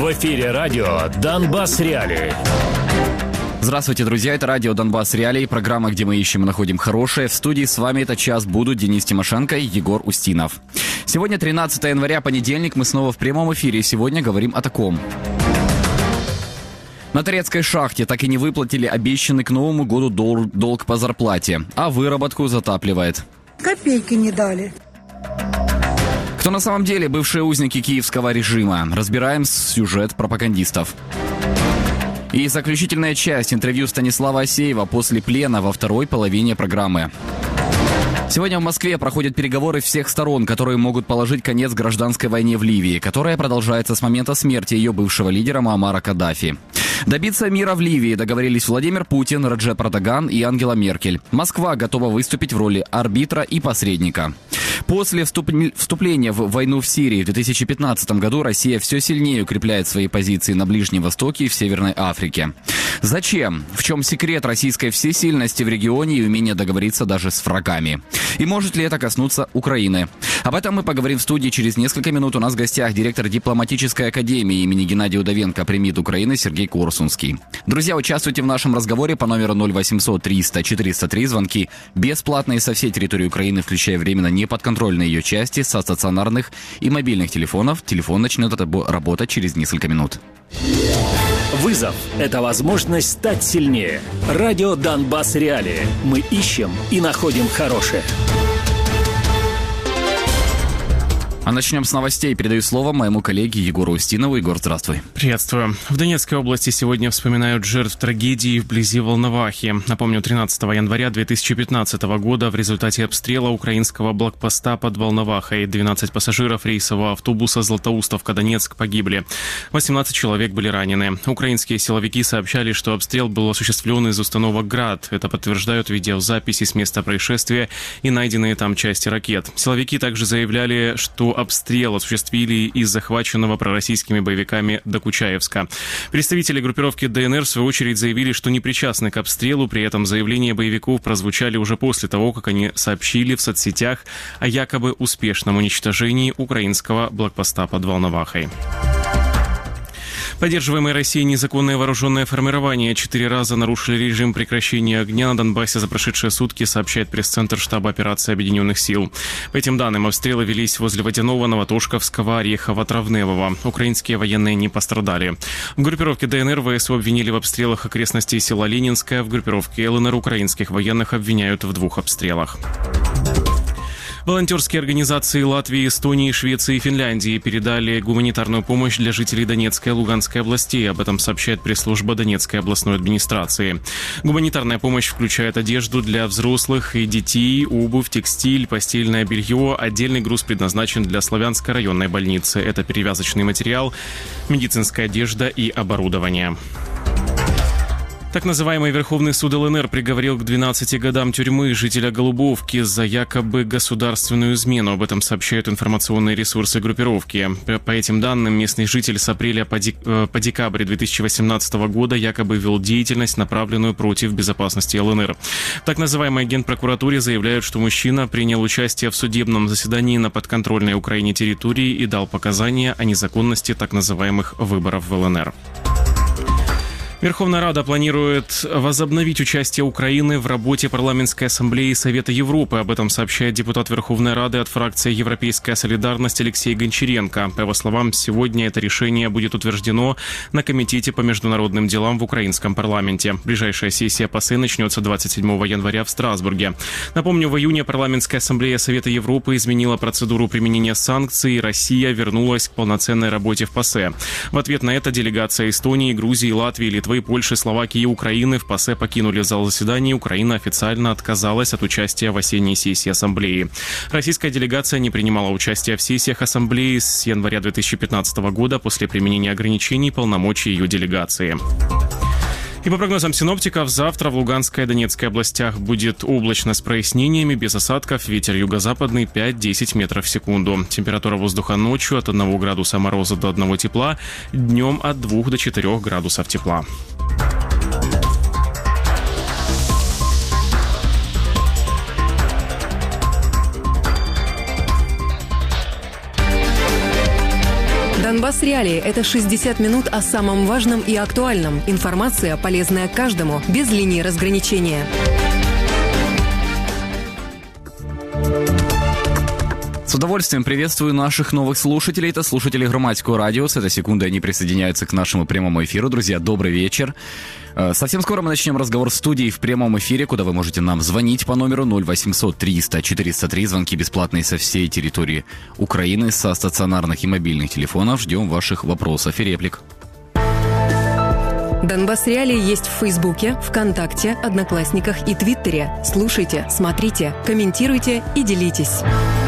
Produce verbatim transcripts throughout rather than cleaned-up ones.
В эфире радио «Донбасс Реалии». Здравствуйте, друзья, это радио «Донбасс Реалии», программа, где мы ищем и находим хорошее. В студии с вами этот час будут Денис Тимошенко и Егор Устинов. Сегодня тринадцатое января, понедельник, мы снова в прямом эфире. Сегодня говорим о таком. На Торецкой шахте так и не выплатили обещанный к Новому году дол- долг по зарплате, а выработку затапливает. Копейки не дали. Кто на самом деле бывшие узники киевского режима? Разбираем сюжет пропагандистов. И заключительная часть интервью Станислава Асеева после плена во второй половине программы. Сегодня в Москве проходят переговоры всех сторон, которые могут положить конец гражданской войне в Ливии, которая продолжается с момента смерти ее бывшего лидера Муаммара Каддафи. Добиться мира в Ливии договорились Владимир Путин, Реджеп Эрдоган и Ангела Меркель. Москва готова выступить в роли арбитра и посредника. После вступ- вступления в войну в Сирии в две тысячи пятнадцатом году Россия все сильнее укрепляет свои позиции на Ближнем Востоке и в Северной Африке. Зачем? В чем секрет российской всесильности в регионе и умения договориться даже с врагами? И может ли это коснуться Украины? Об этом мы поговорим в студии через несколько минут. У нас в гостях директор дипломатической академии имени Геннадия Удовенко при МИД Украины Сергей Корсунский. Друзья, участвуйте в нашем разговоре по номеру ноль восемьсот триста четыреста три. Звонки бесплатные со всей территории Украины, включая временно неподконтрольные ее части, со стационарных и мобильных телефонов. Телефон начнет работать через несколько минут. Вызов – это возможность стать сильнее. Радио «Донбасс Реалии». Мы ищем и находим хорошее. А начнем с новостей. Передаю слово моему коллеге Егору Устинову. Егор, здравствуй. Приветствую. В Донецкой области сегодня вспоминают жертв трагедии вблизи Волновахи. Напомню, тринадцатого января две тысячи пятнадцатого года в результате обстрела украинского блокпоста под Волновахой двенадцать пассажиров рейсового автобуса Златоустовка-Донецк погибли. восемнадцать человек были ранены. Украинские силовики сообщали, что обстрел был осуществлен из установок «Град». Это подтверждают видеозаписи с места происшествия и найденные там части ракет. Силовики также заявляли, что обстрел осуществили из захваченного пророссийскими боевиками Докучаевска. Представители группировки ДНР в свою очередь заявили, что не причастны к обстрелу. При этом заявления боевиков прозвучали уже после того, как они сообщили в соцсетях о якобы успешном уничтожении украинского блокпоста под Волновахой. Поддерживаемые Россией незаконное вооруженное формирование четыре раза нарушили режим прекращения огня на Донбассе за прошедшие сутки, сообщает пресс-центр штаба операции Объединенных сил. По этим данным, обстрелы велись возле Водяного, Новотошковского, Орехова, Травневого. Украинские военные не пострадали. В группировке ДНР ВСУ обвинили в обстрелах окрестностей села Ленинское. В группировке ЛНР украинских военных обвиняют в двух обстрелах. Волонтерские организации Латвии, Эстонии, Швеции и Финляндии передали гуманитарную помощь для жителей Донецкой и Луганской областей. Об этом сообщает пресс-служба Донецкой областной администрации. Гуманитарная помощь включает одежду для взрослых и детей, обувь, текстиль, постельное белье. Отдельный груз предназначен для Славянской районной больницы. Это перевязочный материал, медицинская одежда и оборудование. Так называемый Верховный суд ЛНР приговорил к двенадцати годам тюрьмы жителя Голубовки за якобы государственную измену. Об этом сообщают информационные ресурсы группировки. По этим данным, местный житель с апреля по, дек... по декабрь две тысячи восемнадцатого года якобы вел деятельность, направленную против безопасности ЛНР. Так называемой генпрокуратуре заявляют, что мужчина принял участие в судебном заседании на подконтрольной Украине территории и дал показания о незаконности так называемых выборов в ЛНР. Верховная Рада планирует возобновить участие Украины в работе Парламентской ассамблеи Совета Европы. Об этом сообщает депутат Верховной Рады от фракции «Европейская солидарность» Алексей Гончаренко. По его словам, сегодня это решение будет утверждено на Комитете по международным делам в украинском парламенте. Ближайшая сессия ПАСЕ начнется двадцать седьмого января в Страсбурге. Напомню, в июне Парламентская ассамблея Совета Европы изменила процедуру применения санкций, и Россия вернулась к полноценной работе в ПАСЕ. В ответ на это делегация Эстонии, Грузии, Латвии, Литвы, Польши, Словакии и Украины в ПАСЕ покинули зал заседаний. Украина официально отказалась от участия в осенней сессии Ассамблеи. Российская делегация не принимала участия в сессиях Ассамблеи с января две тысячи пятнадцатого года после применения ограничений полномочий ее делегации. И по прогнозам синоптиков, завтра в Луганской и Донецкой областях будет облачно с прояснениями, без осадков, ветер юго-западный пять-десять метров в секунду. Температура воздуха ночью от одного градуса мороза до одного тепла, днем от двух до четырёх градусов тепла. Донбасс Реалии – это шестьдесят минут о самом важном и актуальном. Информация, полезная каждому, без линии разграничения. С удовольствием приветствую наших новых слушателей. Это слушатели Громадского радио. С этой секунды они присоединяются к нашему прямому эфиру. Друзья, добрый вечер. Совсем скоро мы начнем разговор в студии в прямом эфире, куда вы можете нам звонить по номеру ноль восемьсот триста четыреста три. Звонки бесплатные со всей территории Украины, со стационарных и мобильных телефонов. Ждем ваших вопросов и реплик. Донбасс Реалии есть в Фейсбуке, ВКонтакте, Одноклассниках и Твиттере. Слушайте, смотрите, комментируйте и делитесь.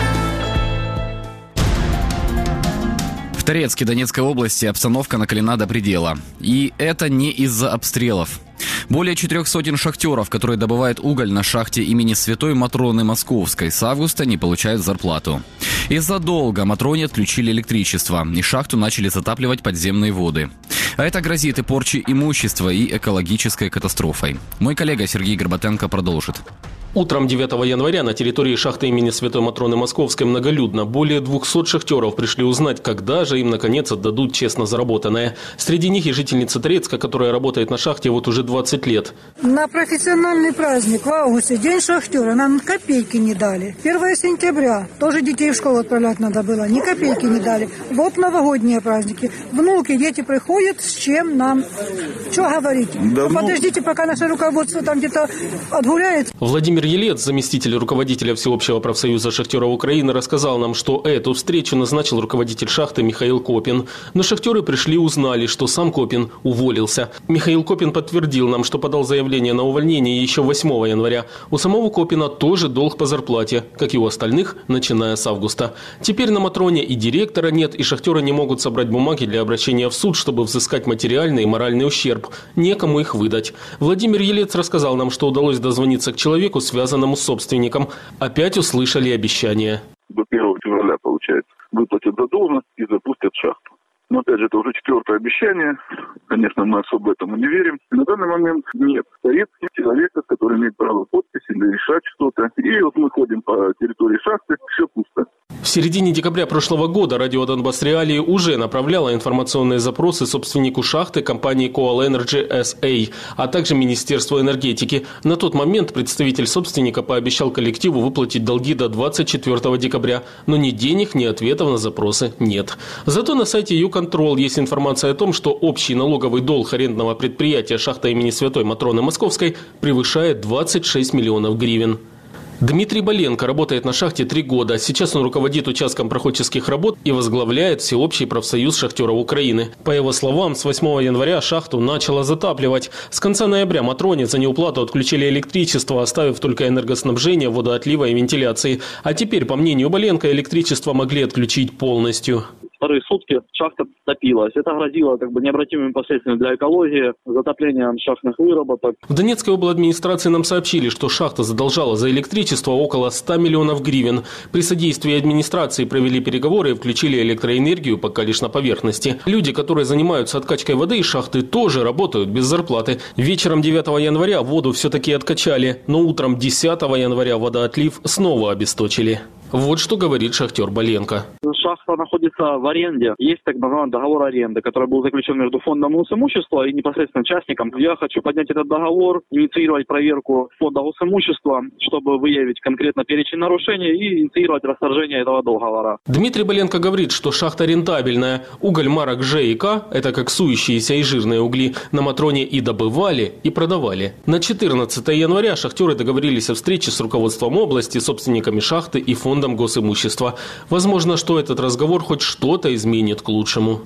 В Торецке Донецкой области обстановка накалена до предела. И это не из-за обстрелов. Более четырех сотен шахтеров, которые добывают уголь на шахте имени Святой Матроны Московской, с августа не получают зарплату. Из-за долга Матроне отключили электричество, и шахту начали затапливать подземные воды. А это грозит и порчей имущества, и экологической катастрофой. Мой коллега Сергей Горбатенко продолжит. Утром девятого января на территории шахты имени Святой Матроны Московской многолюдно. Более двухсот шахтеров пришли узнать, когда же им наконец отдадут честно заработанное. Среди них и жительница Торецка, которая работает на шахте вот уже двадцать лет. На профессиональный праздник в августе, день шахтера, нам копейки не дали. первое сентября, тоже детей в школу отправлять надо было, ни копейки не дали. Вот новогодние праздники. Внуки, дети приходят, с чем нам? Что говорить? Да, ну... Подождите, пока наше руководство там где-то отгуляет. Владимир Елец, заместитель руководителя Всеобщего профсоюза шахтеров Украины, рассказал нам, что эту встречу назначил руководитель шахты Михаил Копин. Но шахтеры пришли и узнали, что сам Копин уволился. Михаил Копин подтвердил нам, что подал заявление на увольнение еще восьмого января. У самого Копина тоже долг по зарплате, как и у остальных, начиная с августа. Теперь на Матроне и директора нет, и шахтеры не могут собрать бумаги для обращения в суд, чтобы взыскать материальный и моральный ущерб. Некому их выдать. Владимир Елец рассказал нам, что удалось дозвониться к человеку, связанному с собственником. Опять услышали обещание. До первого февраля, получается, выплатят задолженность и запустят шахту. Но опять же, это уже четвертое обещание. Конечно, мы особо этому не верим. На данный момент нет Торецкий человека, который имеет право подписи для решать что-то. И вот мы ходим по территории шахты, все пусто. В середине декабря прошлого года радио Донбасс Реалии уже направляло информационные запросы собственнику шахты компании Coal Energy эс эй, а также Министерству энергетики. На тот момент представитель собственника пообещал коллективу выплатить долги до двадцать четвертого декабря, но ни денег, ни ответов на запросы нет. Зато на сайте Юконтрол есть информация о том, что общий налоговый долг арендного предприятия шахта имени Святой Матроны Московской превышает двадцать шесть миллионов гривен. Дмитрий Боленко работает на шахте три года. Сейчас он руководит участком проходческих работ и возглавляет Всеобщий профсоюз шахтеров Украины. По его словам, с восьмого января шахту начало затапливать. С конца ноября Матроне за неуплату отключили электричество, оставив только энергоснабжение, водоотлива и вентиляции. А теперь, по мнению Боленко, электричество могли отключить полностью. Вторые сутки шахта топилась. Это грозило как бы необратимыми последствиями для экологии, затоплением шахтных выработок. В Донецкой обладминистрации нам сообщили, что шахта задолжала за электричество около ста миллионов гривен. При содействии администрации провели переговоры и включили электроэнергию пока лишь на поверхности. Люди, которые занимаются откачкой воды из шахты, тоже работают без зарплаты. Вечером девятого января воду все-таки откачали, но утром десятого января водоотлив снова обесточили. Вот что говорит шахтер Боленко. Шахта находится в аренде. Есть так называемый договор аренды, который был заключен между фондом госимущества и непосредственно частником. Я хочу поднять этот договор, инициировать проверку фонда госимущества, чтобы выявить конкретно перечень нарушений и инициировать расторжение этого договора. Дмитрий Боленко говорит, что шахта рентабельная. Уголь марок Ж и К, это как сующиеся и жирные угли, на Матроне и добывали, и продавали. На четырнадцатого января шахтеры договорились о встрече с руководством области, собственниками шахты и фондом госимущества. Возможно, что этот разговор хоть что-то изменит к лучшему.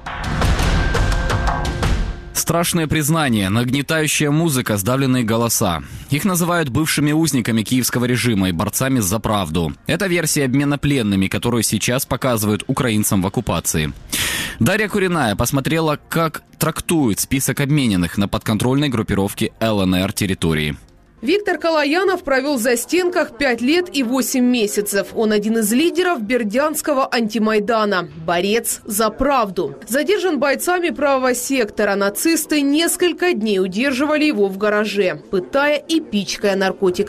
Страшное признание, нагнетающая музыка, сдавленные голоса. Их называют бывшими узниками киевского режима и борцами за правду. Это версия обмена пленными, которую сейчас показывают украинцам в оккупации. Дарья Куриная посмотрела, как трактуют список обмененных на подконтрольной группировке эл эн эр территории. Виктор Калаянов провел в застенках пять лет и восемь месяцев. Он один из лидеров бердянского антимайдана. Борец за правду. Задержан бойцами правого сектора. Нацисты несколько дней удерживали его в гараже, пытая и пичкая наркотиками.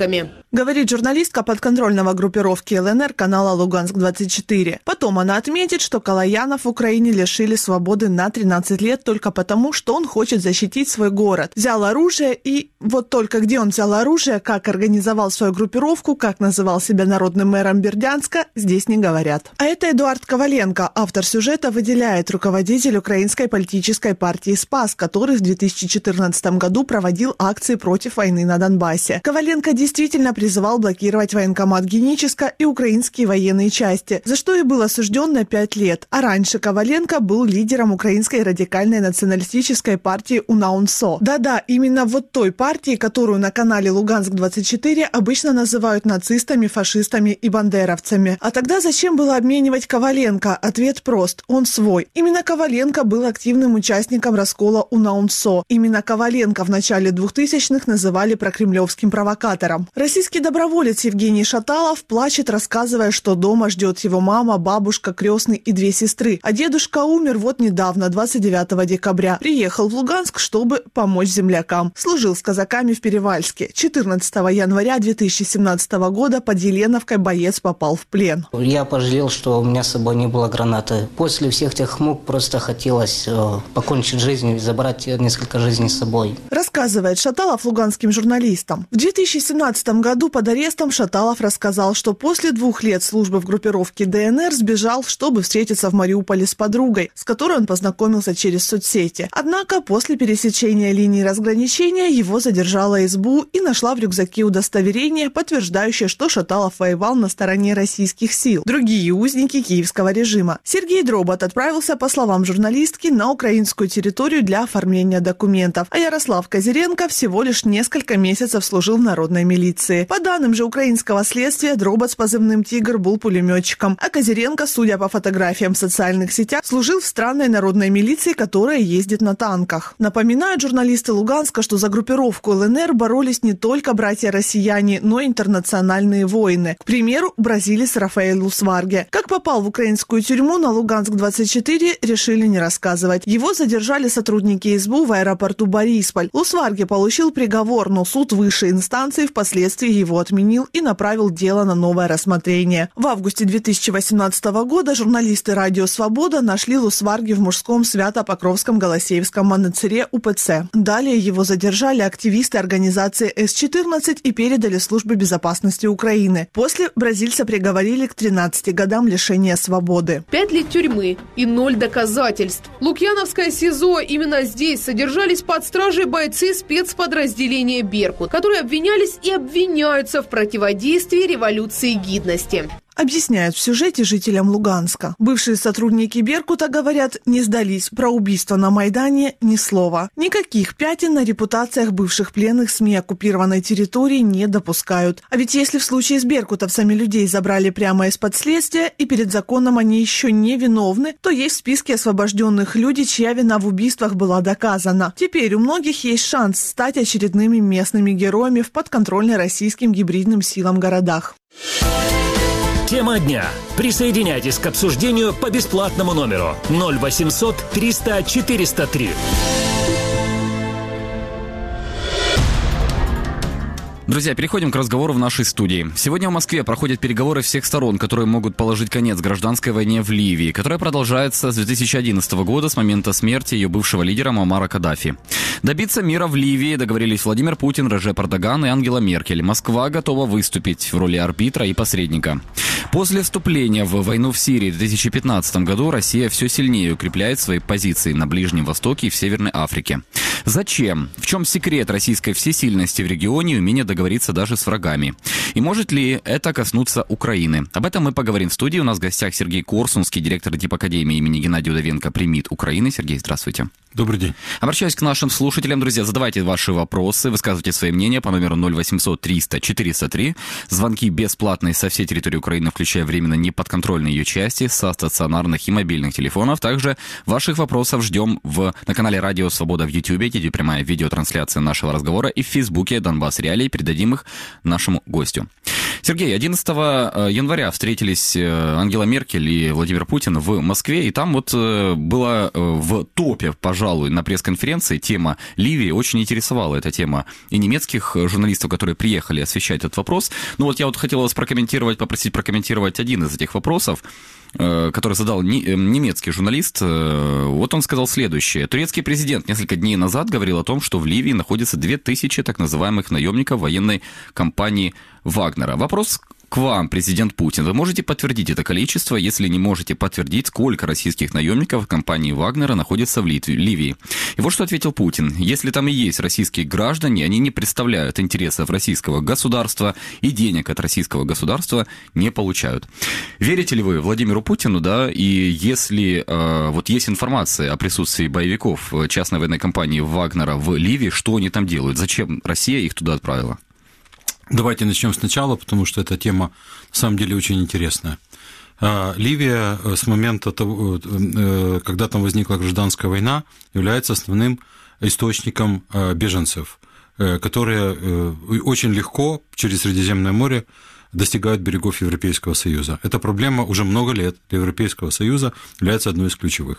говорит журналистка подконтрольного группировки ЛНР канала «Луганск-двадцать четыре». Потом она отметит, что Калаянов в Украине лишили свободы на тринадцать лет только потому, что он хочет защитить свой город. Взял оружие и... Вот только где он взял оружие, как организовал свою группировку, как называл себя народным мэром Бердянска, здесь не говорят. А это Эдуард Коваленко, автор сюжета, выделяет руководитель украинской политической партии «Спас», который в две тысячи четырнадцатом году проводил акции против войны на Донбассе. Коваленко действительно призывал блокировать военкомат Геническа и украинские военные части, за что и был осужден на пять лет. А раньше Коваленко был лидером украинской радикальной националистической партии УНАУНСО. Да-да, именно вот той партии, которую на канале «Луганск-двадцать четыре» обычно называют нацистами, фашистами и бандеровцами. А тогда зачем было обменивать Коваленко? Ответ прост. Он свой. Именно Коваленко был активным участником раскола УНАУНСО. Именно Коваленко в начале двухтысячных называли прокремлевским провокатором. Российский доброволец Евгений Шаталов плачет, рассказывая, что дома ждет его мама, бабушка, крестный и две сестры. А дедушка умер вот недавно, двадцать девятого декабря. Приехал в Луганск, чтобы помочь землякам. Служил с казаками в Перевальске. четырнадцатого января две тысячи семнадцатого года под Еленовкой боец попал в плен. Я пожалел, что у меня с собой не было гранаты. После всех тех мук просто хотелось э, покончить жизнь и забрать несколько жизней с собой. Рассказывает Шаталов луганским журналистам. В две тысячи семнадцатом году под арестом Шаталов рассказал, что после двух лет службы в группировке ДНР сбежал, чтобы встретиться в Мариуполе с подругой, с которой он познакомился через соцсети. Однако после пересечения линии разграничения его задержала СБУ и нашла в рюкзаке удостоверение, подтверждающее, что Шаталов воевал на стороне российских сил. Другие узники киевского режима. Сергей Дробот отправился, по словам журналистки, на украинскую территорию для оформления документов, а Ярослав Козыренко всего лишь несколько месяцев служил в народной милиции. По данным же украинского следствия, Дробот с позывным «Тигр» был пулеметчиком, а Козыренко, судя по фотографиям в социальных сетях, служил в странной народной милиции, которая ездит на танках. Напоминают журналисты Луганска, что за группировку ЛНР боролись не только братья-россияне, но и интернациональные воины. К примеру, бразилец Рафаэль Лусварге. Как попал в украинскую тюрьму, на Луганск-двадцать четыре решили не рассказывать. Его задержали сотрудники СБУ в аэропорту Борисполь. Лусварге получил приговор, но суд высшей инстанции впоследствии его отменил и направил дело на новое рассмотрение. В августе две тысячи восемнадцатого года журналисты «Радио Свобода» нашли Лусварге в мужском Свято-Покровском Голосеевском монастыре УПЦ. Далее его задержали активисты организации эс четырнадцать и передали службе безопасности Украины. После бразильца приговорили к тринадцати годам лишения свободы. Пять лет тюрьмы и ноль доказательств. Лукьяновское СИЗО. Именно здесь содержались под стражей бойцы спецподразделения «Беркут», которые обвинялись и обвиняются в противодействии революции гидности. Объясняют в сюжете жителям Луганска. Бывшие сотрудники «Беркута» говорят, не сдались. Про убийство на Майдане ни слова. Никаких пятен на репутациях бывших пленных СМИ оккупированной территории не допускают. А ведь если в случае с беркутовцами людей забрали прямо из-под следствия и перед законом они еще не виновны, то есть в списке освобожденных люди, чья вина в убийствах была доказана. Теперь у многих есть шанс стать очередными местными героями в подконтрольной российским гибридным силам городах. Тема дня. Присоединяйтесь к обсуждению по бесплатному номеру ноль восемьсот триста четыреста три. Друзья, переходим к разговору в нашей студии. Сегодня в Москве проходят переговоры всех сторон, которые могут положить конец гражданской войне в Ливии, которая продолжается с две тысячи одиннадцатого года, с момента смерти ее бывшего лидера Муаммара Каддафи. Добиться мира в Ливии договорились Владимир Путин, Реджеп Эрдоган и Ангела Меркель. Москва готова выступить в роли арбитра и посредника. После вступления в войну в Сирии в две тысячи пятнадцатом году Россия все сильнее укрепляет свои позиции на Ближнем Востоке и в Северной Африке. Зачем? В чем секрет российской всесильности в регионе и умения договориться даже с врагами? И может ли это коснуться Украины? Об этом мы поговорим в студии. У нас в гостях Сергей Корсунский, директор Дипакадемии имени Геннадия Удовенко при МИД Украины. Сергей, здравствуйте. Добрый день. Обращаюсь к нашим слушателям, друзья. Задавайте ваши вопросы, высказывайте свои мнения по номеру ноль восемьсот триста четыреста три. Звонки бесплатные со всей территории Украины, включая временно неподконтрольные ее части, со стационарных и мобильных телефонов. Также ваших вопросов ждем в, на канале «Радио Свобода» в Ютьюбе, где идет прямая видеотрансляция нашего разговора, и в Фейсбуке «Донбасс Реалии». Передадим их нашему гостю. Сергей, одиннадцатого января встретились Ангела Меркель и Владимир Путин в Москве, и там вот была в топе, пожалуй, на пресс-конференции тема Ливии. Очень интересовала эта тема и немецких журналистов, которые приехали освещать этот вопрос. Ну вот я вот хотел вас прокомментировать, попросить прокомментировать один из этих вопросов, который задал немецкий журналист. Вот он сказал следующее. Турецкий президент несколько дней назад говорил о том, что в Ливии находится две тысячи так называемых наемников военной компании «Вагнера». Вопрос к вам, президент Путин. Вы можете подтвердить это количество? Если не можете подтвердить, сколько российских наемников компании «Вагнера» находится в Ливии? И вот что ответил Путин. Если там и есть российские граждане, они не представляют интересов российского государства и денег от российского государства не получают. Верите ли вы Владимиру Путину, да? И если э, вот есть информация о присутствии боевиков частной военной компании «Вагнера» в Ливии, что они там делают? Зачем Россия их туда отправила? Давайте начнем сначала, потому что эта тема на самом деле очень интересная. Ливия с момента того, когда там возникла гражданская война, является основным источником беженцев, которые очень легко через Средиземное море достигают берегов Европейского Союза. Эта проблема уже много лет для Европейского Союза является одной из ключевых.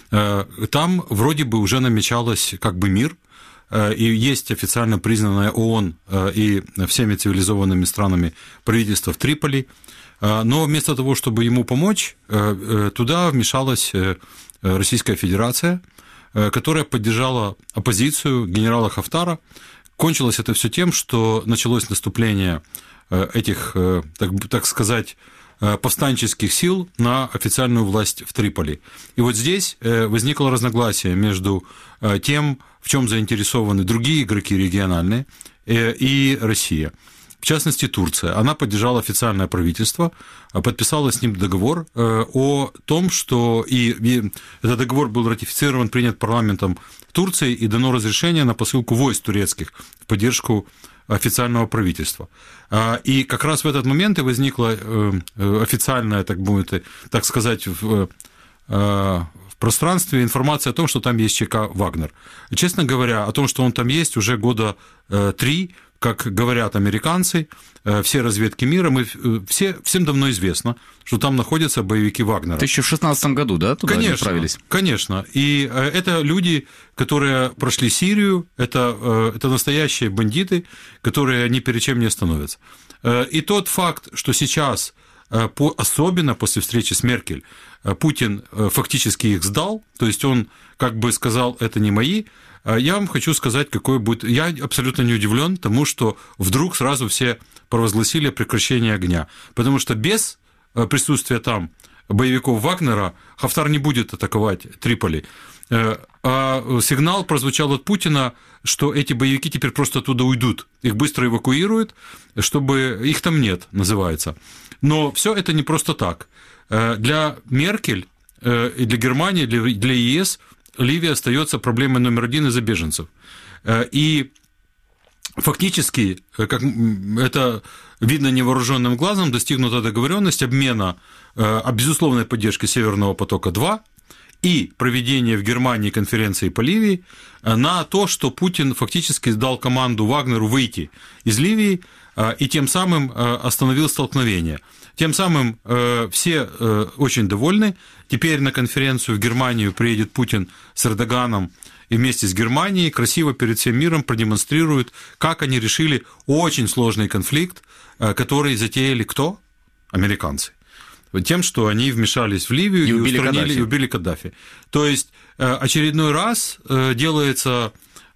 Там вроде бы уже намечалось как бы мир, и есть официально признанное ООН и всеми цивилизованными странами правительство в Триполи, но вместо того, чтобы ему помочь, туда вмешалась Российская Федерация, которая поддержала оппозицию генерала Хафтара. Кончилось это все тем, что началось наступление этих, так, так сказать, повстанческих сил на официальную власть в Триполи. И вот здесь возникло разногласие между тем, в чем заинтересованы другие игроки региональные, и Россия. В частности, Турция. Она поддержала официальное правительство, подписала с ним договор о том, что и этот договор был ратифицирован, принят парламентом Турции, и дано разрешение на посылку войск турецких в поддержку официального правительства. И как раз в этот момент и возникла официальная, так будет, так сказать, в в пространстве информация о том, что там есть ЧК «Вагнер». Честно говоря, о том, что он там есть, уже года три, как говорят американцы, все разведки мира, мы все, всем давно известно, что там находятся боевики «Вагнера». В две тысячи шестнадцатом году, да, туда конечно, они отправились? Конечно. И это люди, которые прошли Сирию, это, это настоящие бандиты, которые ни перед чем не остановятся. И тот факт, что сейчас, особенно после встречи с Меркель, Путин фактически их сдал, то есть он как бы сказал, это не мои, я вам хочу сказать, какой будет... Я абсолютно не удивлен тому, что вдруг сразу все провозгласили прекращение огня, потому что без присутствия там боевиков Вагнера Хафтар не будет атаковать Триполи. А сигнал прозвучал от Путина, что эти боевики теперь просто оттуда уйдут, их быстро эвакуируют, чтобы их там нет, называется. Но все это не просто так. Для Меркель и для Германии, для ЕС Ливия остается проблемой номер один из-за беженцев. И фактически, как это видно невооруженным глазом, достигнута договоренность обмена безусловной поддержки Северного потока-два и проведение в Германии конференции по Ливии на то, что Путин фактически дал команду Вагнеру выйти из Ливии и тем самым остановил столкновение. Тем самым все очень довольны. Теперь на конференцию в Германию приедет Путин с Эрдоганом и вместе с Германией красиво перед всем миром продемонстрируют, как они решили очень сложный конфликт, который затеяли кто? Американцы. Тем, что они вмешались в Ливию и, и убили устранили Каддафи. и убили Каддафи. То есть очередной раз делается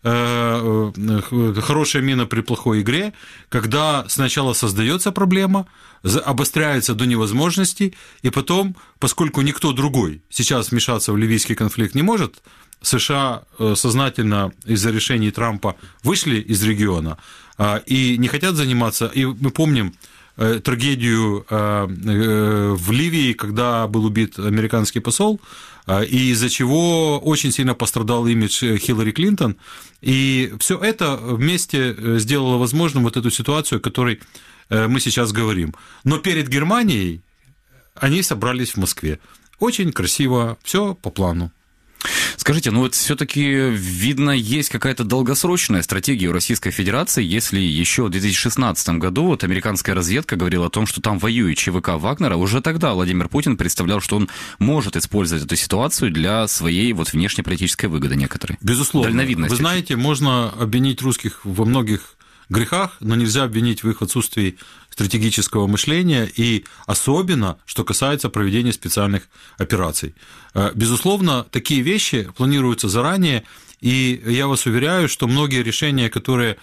хорошая мина при плохой игре, когда сначала создается проблема, обостряется до невозможности, и потом, поскольку никто другой сейчас вмешаться в ливийский конфликт не может, США сознательно из-за решений Трампа вышли из региона и не хотят заниматься, и мы помним трагедию в Ливии, когда был убит американский посол, и из-за чего очень сильно пострадал имидж Хиллари Клинтон, и все это вместе сделало возможным вот эту ситуацию, о которой мы сейчас говорим. Но перед Германией они собрались в Москве. Очень красиво, все по плану. Скажите, ну вот все-таки, видно, есть какая-то долгосрочная стратегия у Российской Федерации, если еще в две тысячи шестнадцатом году вот американская разведка говорила о том, что там воюет ЧВК Вагнера, уже тогда Владимир Путин представлял, что он может использовать эту ситуацию для своей вот внешнеполитической выгоды некоторой. Безусловно. Дальновидности. Вы знаете, можно обвинить русских во многих грехах, но нельзя обвинить в их отсутствии стратегического мышления, и особенно, что касается проведения специальных операций. Безусловно, такие вещи планируются заранее, и я вас уверяю, что многие решения, которые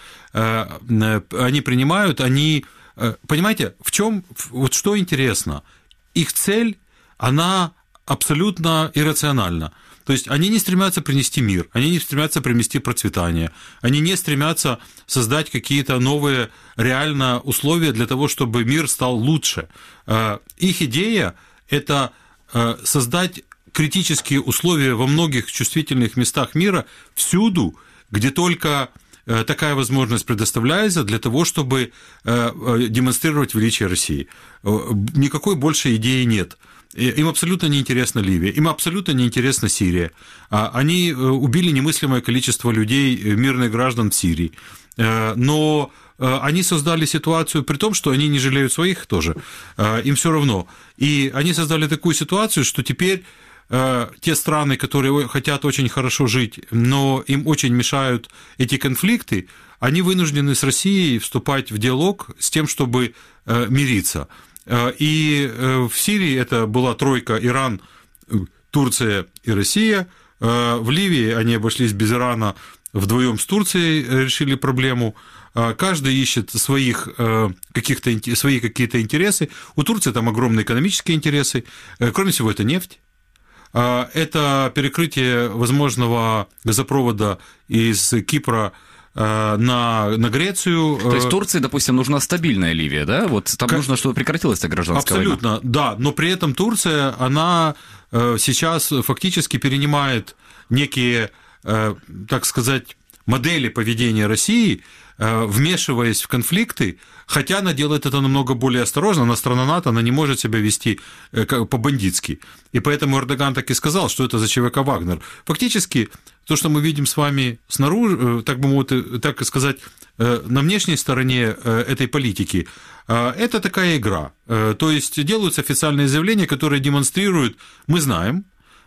они принимают, они, понимаете, в чем, вот что интересно, их цель, она абсолютно иррациональна. То есть они не стремятся принести мир, они не стремятся принести процветание, они не стремятся создать какие-то новые реально условия для того, чтобы мир стал лучше. Их идея – это создать критические условия во многих чувствительных местах мира всюду, где только такая возможность предоставляется для того, чтобы демонстрировать величие России. Никакой большей идеи нет. Им абсолютно неинтересна Ливия, им абсолютно неинтересна Сирия. Они убили немыслимое количество людей, мирных граждан в Сирии. Но они создали ситуацию, при том, что они не жалеют своих тоже, им все равно. И они создали такую ситуацию, что теперь те страны, которые хотят очень хорошо жить, но им очень мешают эти конфликты, они вынуждены с Россией вступать в диалог с тем, чтобы мириться. И в Сирии это была тройка: Иран, Турция и Россия. В Ливии они обошлись без Ирана, вдвоем с Турцией решили проблему. Каждый ищет своих каких-то, свои какие-то интересы. У Турции там огромные экономические интересы. Кроме всего, это нефть. Это перекрытие возможного газопровода из Кипра на, на Грецию. То есть Турции, допустим, нужна стабильная Ливия, да? Вот там как... нужно, чтобы прекратилась эта гражданская Абсолютно, война. Да, но при этом Турция, она сейчас фактически перенимает некие, так сказать, модели поведения России, вмешиваясь в конфликты, хотя она делает это намного более осторожно, она страна НАТО, она не может себя вести по-бандитски. И поэтому Эрдоган так и сказал, что это за ЧВК «Вагнер». Фактически, то, что мы видим с вами снаружи, так бы мовити, так и сказать, на внешней стороне этой политики, это такая игра. То есть делаются официальные заявления, которые демонстрируют: мы знаем,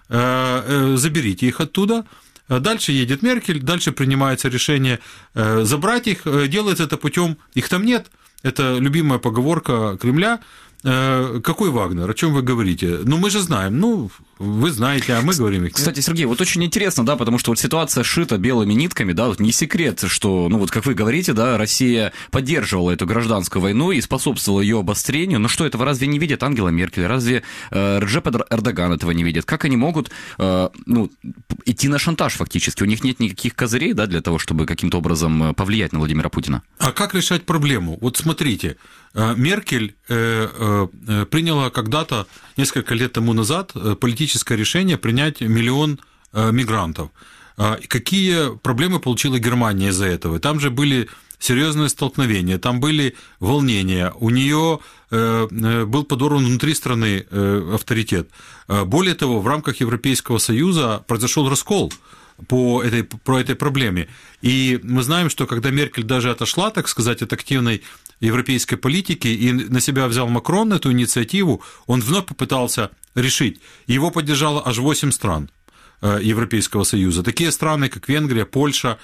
заберите их оттуда. Дальше едет Меркель, дальше принимается решение забрать их, делается это путем, их там нет, это любимая поговорка Кремля. Какой Вагнер? О чем вы говорите? Ну, мы же знаем. Ну, вы знаете, а мы говорим их. Кстати, Сергей, вот очень интересно, да, потому что вот ситуация шита белыми нитками, да, вот не секрет, что, ну, вот как вы говорите, да, Россия поддерживала эту гражданскую войну и способствовала ее обострению. Но что, этого разве не видит Ангела Меркель? Разве э, Реджеп Эрдоган этого не видит? Как они могут, э, ну, идти на шантаж фактически? У них нет никаких козырей, да, для того, чтобы каким-то образом повлиять на Владимира Путина? А как решать проблему? Вот смотрите, Меркель приняла когда-то, несколько лет тому назад, политическое решение принять миллион мигрантов. Какие проблемы получила Германия из-за этого? Там же были серьезные столкновения, там были волнения, у нее был подорван внутри страны авторитет. Более того, в рамках Европейского Союза произошел раскол по этой, по этой проблеме. И мы знаем, что когда Меркель даже отошла, так сказать, от активной европейской политики и на себя взял Макрон эту инициативу, он вновь попытался решить. Его поддержало аж восемь стран Европейского Союза. Такие страны, как Венгрия, Польша,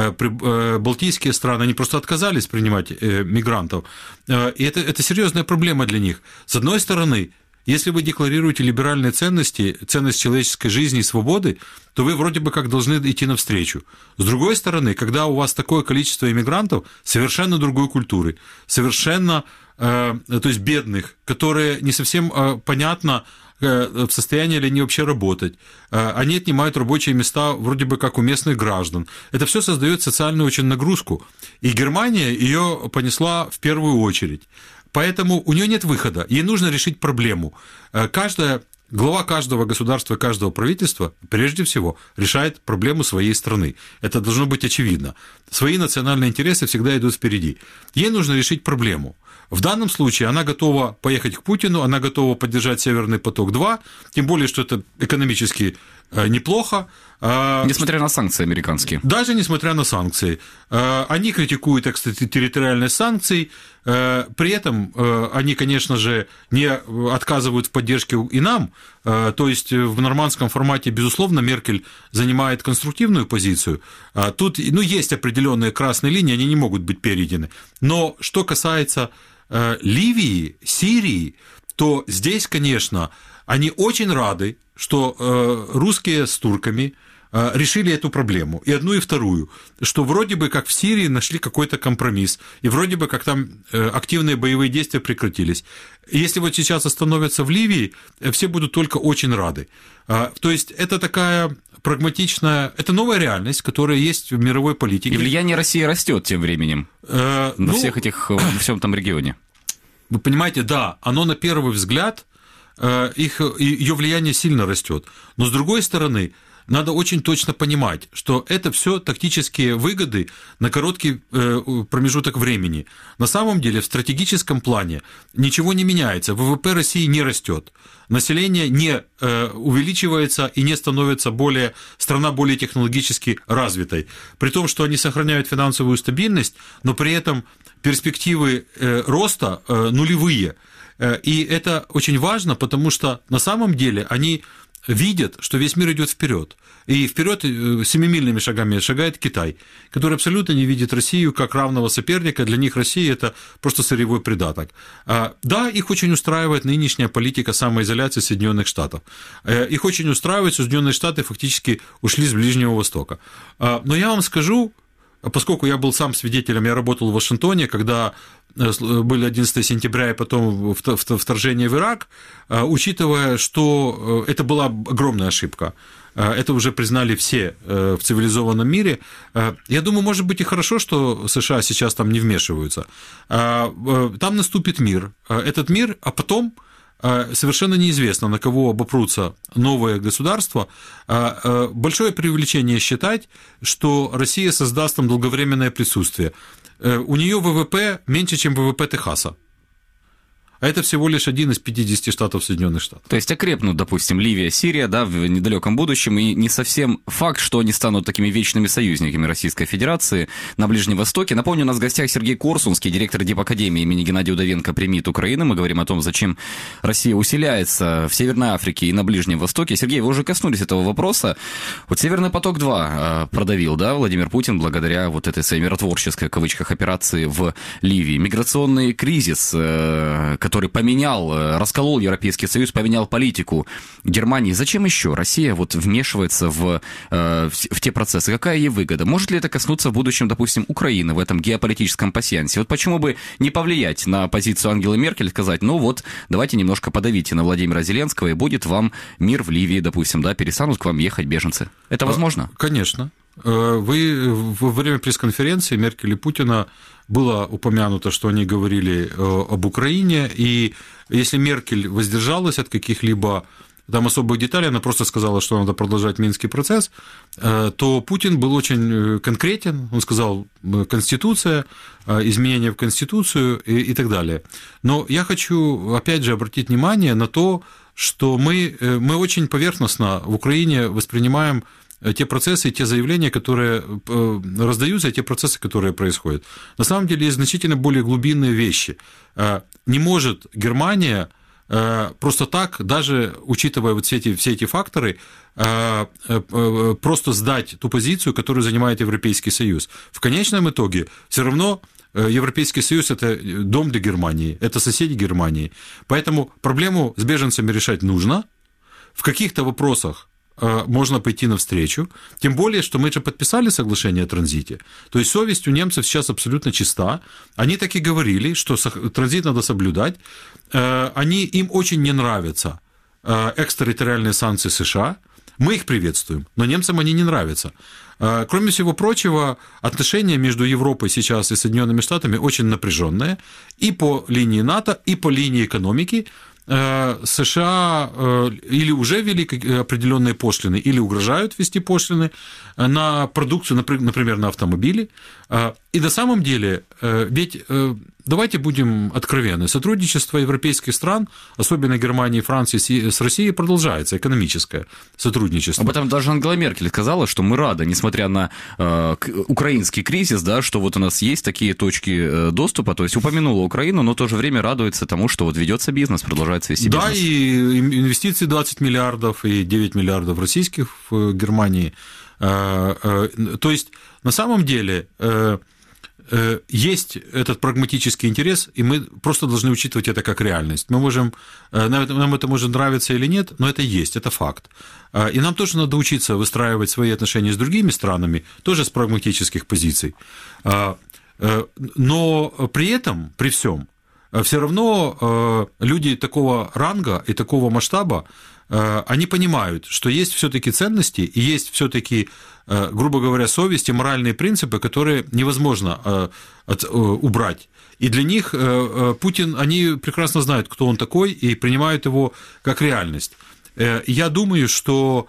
балтийские страны, они просто отказались принимать мигрантов. И это, это серьезная проблема для них. С одной стороны, если вы декларируете либеральные ценности, ценность человеческой жизни и свободы, то вы вроде бы как должны идти навстречу. С другой стороны, когда у вас такое количество иммигрантов совершенно другой культуры, совершенно, э, то есть бедных, которые не совсем э, понятно, э, в состоянии ли они вообще работать, э, они отнимают рабочие места вроде бы как у местных граждан. Это все создает социальную очень нагрузку. И Германия ее понесла в первую очередь. Поэтому у нее нет выхода, ей нужно решить проблему. Каждая, глава каждого государства, каждого правительства прежде всего решает проблему своей страны. Это должно быть очевидно. Свои национальные интересы всегда идут впереди. Ей нужно решить проблему. В данном случае она готова поехать к Путину, она готова поддержать «Северный поток-два», тем более, что это экономически неплохо. Несмотря на санкции американские. Даже несмотря на санкции. Они критикуют экстерриториальность санкций, при этом они, конечно же, не отказывают в поддержке и нам, то есть в нормандском формате, безусловно, Меркель занимает конструктивную позицию. Тут, ну, есть определенные красные линии, они не могут быть перейдены. Но что касается Ливии, Сирии, то здесь, конечно, они очень рады, что русские с турками решили эту проблему, и одну, и вторую, что вроде бы как в Сирии нашли какой-то компромисс, и вроде бы как там активные боевые действия прекратились. И если вот сейчас остановятся в Ливии, все будут только очень рады. То есть это такая прагматичная, это новая реальность, которая есть в мировой политике. И влияние России растет тем временем э, во ну, всех этих, во всем там регионе. Вы понимаете, да, оно на первый взгляд, их, ее влияние сильно растет. Но с другой стороны, надо очень точно понимать, что это все тактические выгоды на короткий промежуток времени. На самом деле в стратегическом плане ничего не меняется. ВВП России не растет, население не увеличивается и не становится более, страна более технологически развитой. При том, что они сохраняют финансовую стабильность, но при этом перспективы роста нулевые. И это очень важно, потому что на самом деле они видят, что весь мир идет вперед. И вперед семимильными шагами шагает Китай, который абсолютно не видит Россию как равного соперника. Для них Россия – это просто сырьевой придаток. Да, их очень устраивает нынешняя политика самоизоляции Соединенных Штатов. Их очень устраивает, что Соединенные Штаты фактически ушли с Ближнего Востока. Но я вам скажу, поскольку я был сам свидетелем, я работал в Вашингтоне, когда были одиннадцатого сентября и потом вторжение в Ирак, учитывая, что это была огромная ошибка, это уже признали все в цивилизованном мире, я думаю, может быть и хорошо, что США сейчас там не вмешиваются. Там наступит мир, этот мир, а потом совершенно неизвестно, на кого обопрутся новые государства. Большое преувеличение считать, что Россия создаст там долговременное присутствие. У нее ВВП меньше, чем ВВП Техаса. А это всего лишь один из пятидесяти штатов Соединенных Штатов. То есть окрепнут, допустим, Ливия, Сирия, да, в недалеком будущем, и не совсем факт, что они станут такими вечными союзниками Российской Федерации на Ближнем Востоке. Напомню, у нас в гостях Сергей Корсунский, директор Дипакадемии имени Геннадия Удовенко при МИД Украины. Мы говорим о том, зачем Россия усиляется в Северной Африке и на Ближнем Востоке. Сергей, вы уже коснулись этого вопроса. Вот «Северный поток-два» продавил, да, Владимир Путин благодаря вот этой своей миротворческой, в кавычках, операции в Ливии. Миграционный кризис, который поменял, расколол Европейский Союз, поменял политику Германии. Зачем еще Россия вот вмешивается в, в, в те процессы? Какая ей выгода? Может ли это коснуться в будущем, допустим, Украины в этом геополитическом пассиансе? Вот почему бы не повлиять на позицию Ангелы Меркель, сказать, ну вот, давайте немножко подавите на Владимира Зеленского, и будет вам мир в Ливии, допустим, да, перестанут к вам ехать беженцы. Это возможно? Конечно. Вы во время пресс-конференции Меркель и Путина было упомянуто, что они говорили об Украине, и если Меркель воздержалась от каких-либо там особых деталей, она просто сказала, что надо продолжать Минский процесс, то Путин был очень конкретен, он сказал Конституция, изменения в Конституцию и, и так далее. Но я хочу опять же обратить внимание на то, что мы, мы очень поверхностно в Украине воспринимаем те процессы, те заявления, которые раздаются, и те процессы, которые происходят. На самом деле есть значительно более глубинные вещи. Не может Германия просто так, даже учитывая вот все эти, все эти факторы, просто сдать ту позицию, которую занимает Европейский Союз. В конечном итоге все равно Европейский Союз – это дом для Германии, это соседи Германии. Поэтому проблему с беженцами решать нужно. В каких-то вопросах можно пойти навстречу, тем более, что мы же подписали соглашение о транзите. То есть совесть у немцев сейчас абсолютно чиста. Они так и говорили, что транзит надо соблюдать. Они, им очень не нравятся экстерриториальные санкции США. Мы их приветствуем, но немцам они не нравятся. Кроме всего прочего, отношения между Европой сейчас и Соединенными Штатами очень напряженные и по линии НАТО, и по линии экономики. США или уже ввели определенные пошлины, или угрожают ввести пошлины на продукцию, например, на автомобили. И на самом деле, ведь давайте будем откровенны, сотрудничество европейских стран, особенно Германии и Франции, с Россией продолжается, экономическое сотрудничество. Об этом даже Ангела Меркель сказала, что мы рады, несмотря на э, украинский кризис, да, что вот у нас есть такие точки доступа, то есть упомянула Украину, но в то же время радуется тому, что вот ведется бизнес, продолжается вести бизнес. Да, и инвестиции двадцать миллиардов, и девять миллиардов российских в Германии. То есть, на самом деле, есть этот прагматический интерес, и мы просто должны учитывать это как реальность. Мы можем, нам это может нравиться или нет, но это есть, это факт. И нам тоже надо учиться выстраивать свои отношения с другими странами, тоже с прагматических позиций. Но при этом, при всем, все равно люди такого ранга и такого масштаба, они понимают, что есть все-таки ценности и есть все-таки, грубо говоря, совесть и моральные принципы, которые невозможно убрать. И для них Путин, они прекрасно знают, кто он такой, и принимают его как реальность. Я думаю, что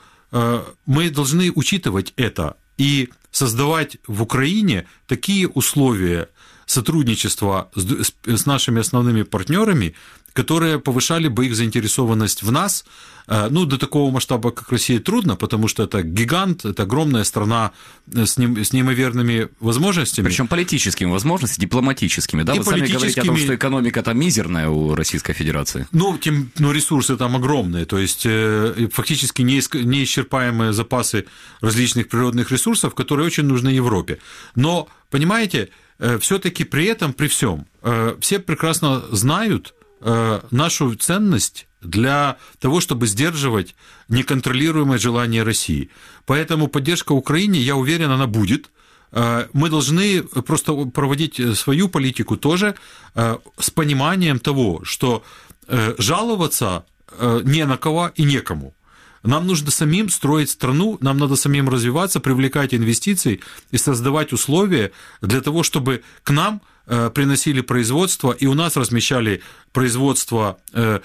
мы должны учитывать это и создавать в Украине такие условия сотрудничества с нашими основными партнерами, которые повышали бы их заинтересованность в нас. Ну, до такого масштаба, как Россия, трудно, потому что это гигант, это огромная страна с, ним, с неимоверными возможностями. Причем политическими возможностями, дипломатическими. Да? И вы сами говорите о том, что экономика там мизерная у Российской Федерации. Ну, тем, ну, ресурсы там огромные, то есть фактически неисчерпаемые запасы различных природных ресурсов, которые очень нужны Европе. Но, понимаете, все-таки при этом, при всем, все прекрасно знают нашу ценность для того, чтобы сдерживать неконтролируемое желание России. Поэтому поддержка Украине, я уверен, она будет. Мы должны просто проводить свою политику тоже с пониманием того, что жаловаться не на кого и некому. Нам нужно самим строить страну, нам надо самим развиваться, привлекать инвестиции и создавать условия для того, чтобы к нам приносили производство, и у нас размещали производство.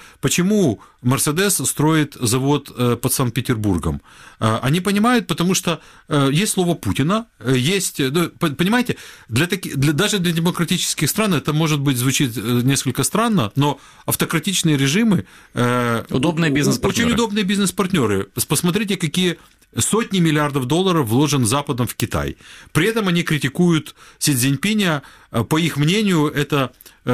Почему Мерседес строит завод под Санкт-Петербургом? Они понимают, потому что есть слово Путина, есть, понимаете, для таки, для, даже для демократических стран это, может быть, звучит несколько странно, но автократичные режимы... Удобные бизнес-партнеры. Очень удобные бизнес-партнеры. Посмотрите, какие... Сотни миллиардов долларов вложен Западом в Китай. При этом они критикуют Си Цзиньпиня. По их мнению, это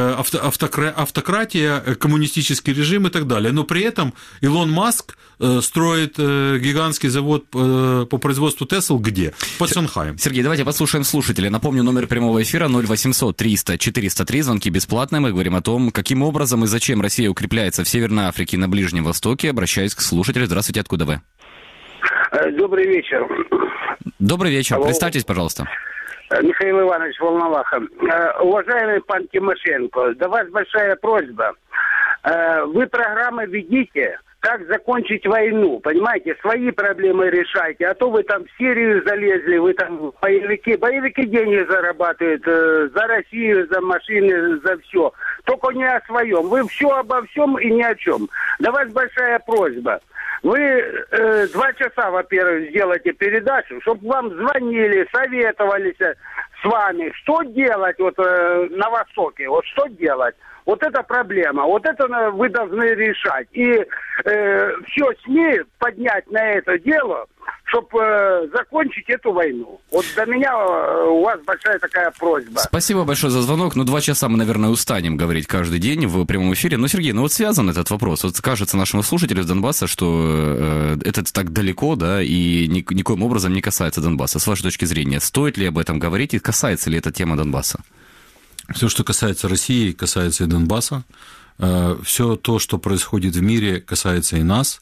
автократия, коммунистический режим и так далее. Но при этом Илон Маск строит гигантский завод по производству Тесл где? Под Шанхаем. Сергей, давайте послушаем слушателя. Напомню, номер прямого эфира ноль восемьсот триста четыреста три, звонки бесплатные. Мы говорим о том, каким образом и зачем Россия укрепляется в Северной Африке и на Ближнем Востоке. Обращаюсь к слушателю. Здравствуйте, откуда вы? Добрый вечер. Добрый вечер. Алло. Представьтесь, пожалуйста. Михаил Иванович Волноваха. Уважаемый пан Тимошенко, до вас большая просьба. Вы программы ведите, как закончить войну, понимаете, свои проблемы решайте, а то вы там в Сирию залезли, вы там боевики, боевики деньги зарабатывают за Россию, за машины, за все. Только не о своем. Вы все обо всем и ни о чем. До вас большая просьба. Вы э, два часа, во-первых, сделайте передачу, чтобы вам звонили, советовались с вами, что делать вот э, на Востоке, вот что делать. Вот это проблема, вот это вы должны решать. И э, все СМИ поднять на это дело, чтобы э, закончить эту войну. Вот до меня э, у вас большая такая просьба. Спасибо большое за звонок. Ну, два часа мы, наверное, устанем говорить каждый день в прямом эфире. Но, Сергей, ну вот связан этот вопрос. Вот кажется нашему слушателю из Донбасса, что э, это так далеко, да, и ни, никоим образом не касается Донбасса. С вашей точки зрения, стоит ли об этом говорить и касается ли эта тема Донбасса? Все, что касается России, касается и Донбасса. Все то, что происходит в мире, касается и нас.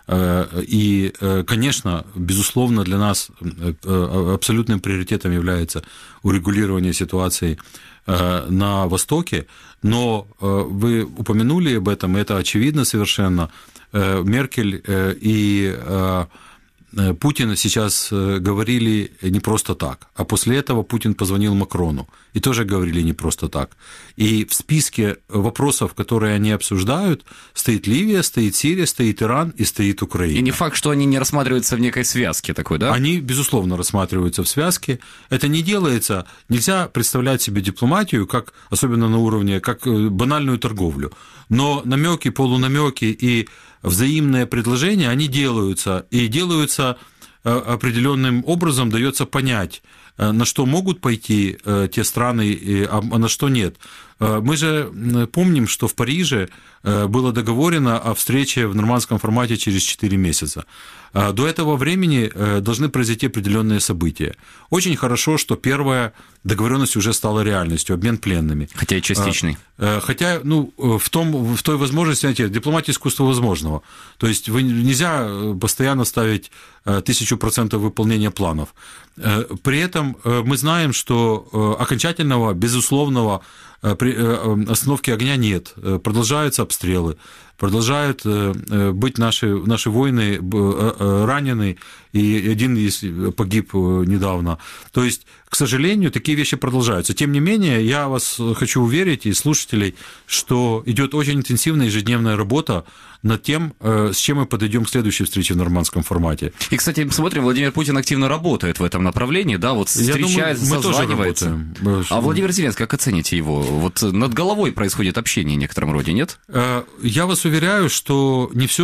И, конечно, безусловно, для нас абсолютным приоритетом является урегулирование ситуации на Востоке. Но вы упомянули об этом, и это очевидно совершенно. Меркель и Путин сейчас говорили не просто так, а после этого Путин позвонил Макрону, и тоже говорили не просто так. И в списке вопросов, которые они обсуждают, стоит Ливия, стоит Сирия, стоит Иран и стоит Украина. И не факт, что они не рассматриваются в некой связке такой, да? Они, безусловно, рассматриваются в связке. Это не делается, нельзя представлять себе дипломатию, как, особенно на уровне, как банальную торговлю. Но намеки, полунамеки и взаимные предложения, они делаются, и делаются определенным образом, дается понять, на что могут пойти те страны, а на что нет. Мы же помним, что в Париже было договорено о встрече в нормандском формате через четыре месяца. До этого времени должны произойти определенные события. Очень хорошо, что первая договоренность уже стала реальностью, обмен пленными. Хотя и частичный. Хотя, ну, в, том, в той возможности, знаете, дипломатия искусство возможного. То есть вы, нельзя постоянно ставить тысячу процентов выполнения планов. При этом мы знаем, что окончательного, безусловного остановки огня нет. Продолжаются обстрелы, продолжают быть наши, наши воины ранены, и один из погиб недавно. То есть, к сожалению, такие вещи продолжаются. Тем не менее, я вас хочу уверить, и слушателей, что идет очень интенсивная ежедневная работа над тем, с чем мы подойдем к следующей встрече в нормандском формате. И, кстати, смотрим, Владимир Путин активно работает в этом направлении, да, вот встречается, думаю, созванивается. А Владимир Зеленский, как оцените его? Вот над головой происходит общение в некотором роде, нет? Я вас уверяю, что не все,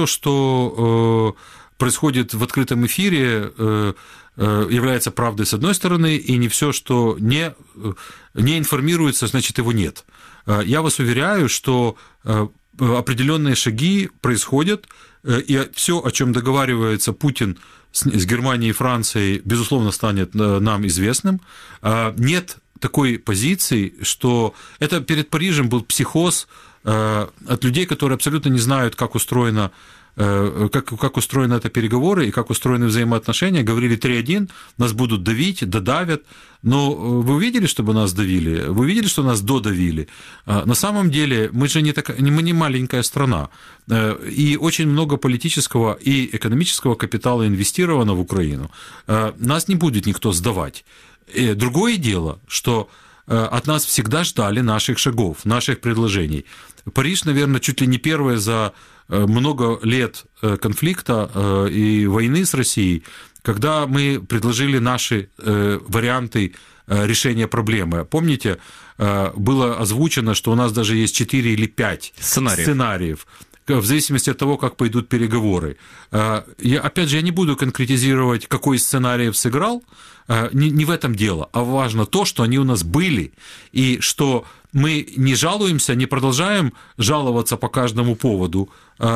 что происходит в открытом эфире, является правдой с одной стороны, и не все, что не, не информируется, значит, его нет. Я вас уверяю, что определенные шаги происходят, и все, о чем договаривается Путин с Германией и Францией, безусловно, станет нам известным. Нет такой позиции, что это перед Парижем был психоз от людей, которые абсолютно не знают, как устроено Как, как устроены это переговоры и как устроены взаимоотношения. Говорили три один, нас будут давить, додавят. Но вы увидели, чтобы нас давили? Вы увидели, что нас додавили? На самом деле мы же не, так, мы не маленькая страна. И очень много политического и экономического капитала инвестировано в Украину. Нас не будет никто сдавать. Другое дело, что от нас всегда ждали наших шагов, наших предложений. Париж, наверное, чуть ли не первое за много лет конфликта и войны с Россией, когда мы предложили наши варианты решения проблемы. Помните, было озвучено, что у нас даже есть четыре или пять сценариев. сценариев, в зависимости от того, как пойдут переговоры. Я, опять же, я не буду конкретизировать, какой из сценариев сыграл, не, не в этом дело, а важно то, что они у нас были, и что мы не жалуемся, не продолжаем жаловаться по каждому поводу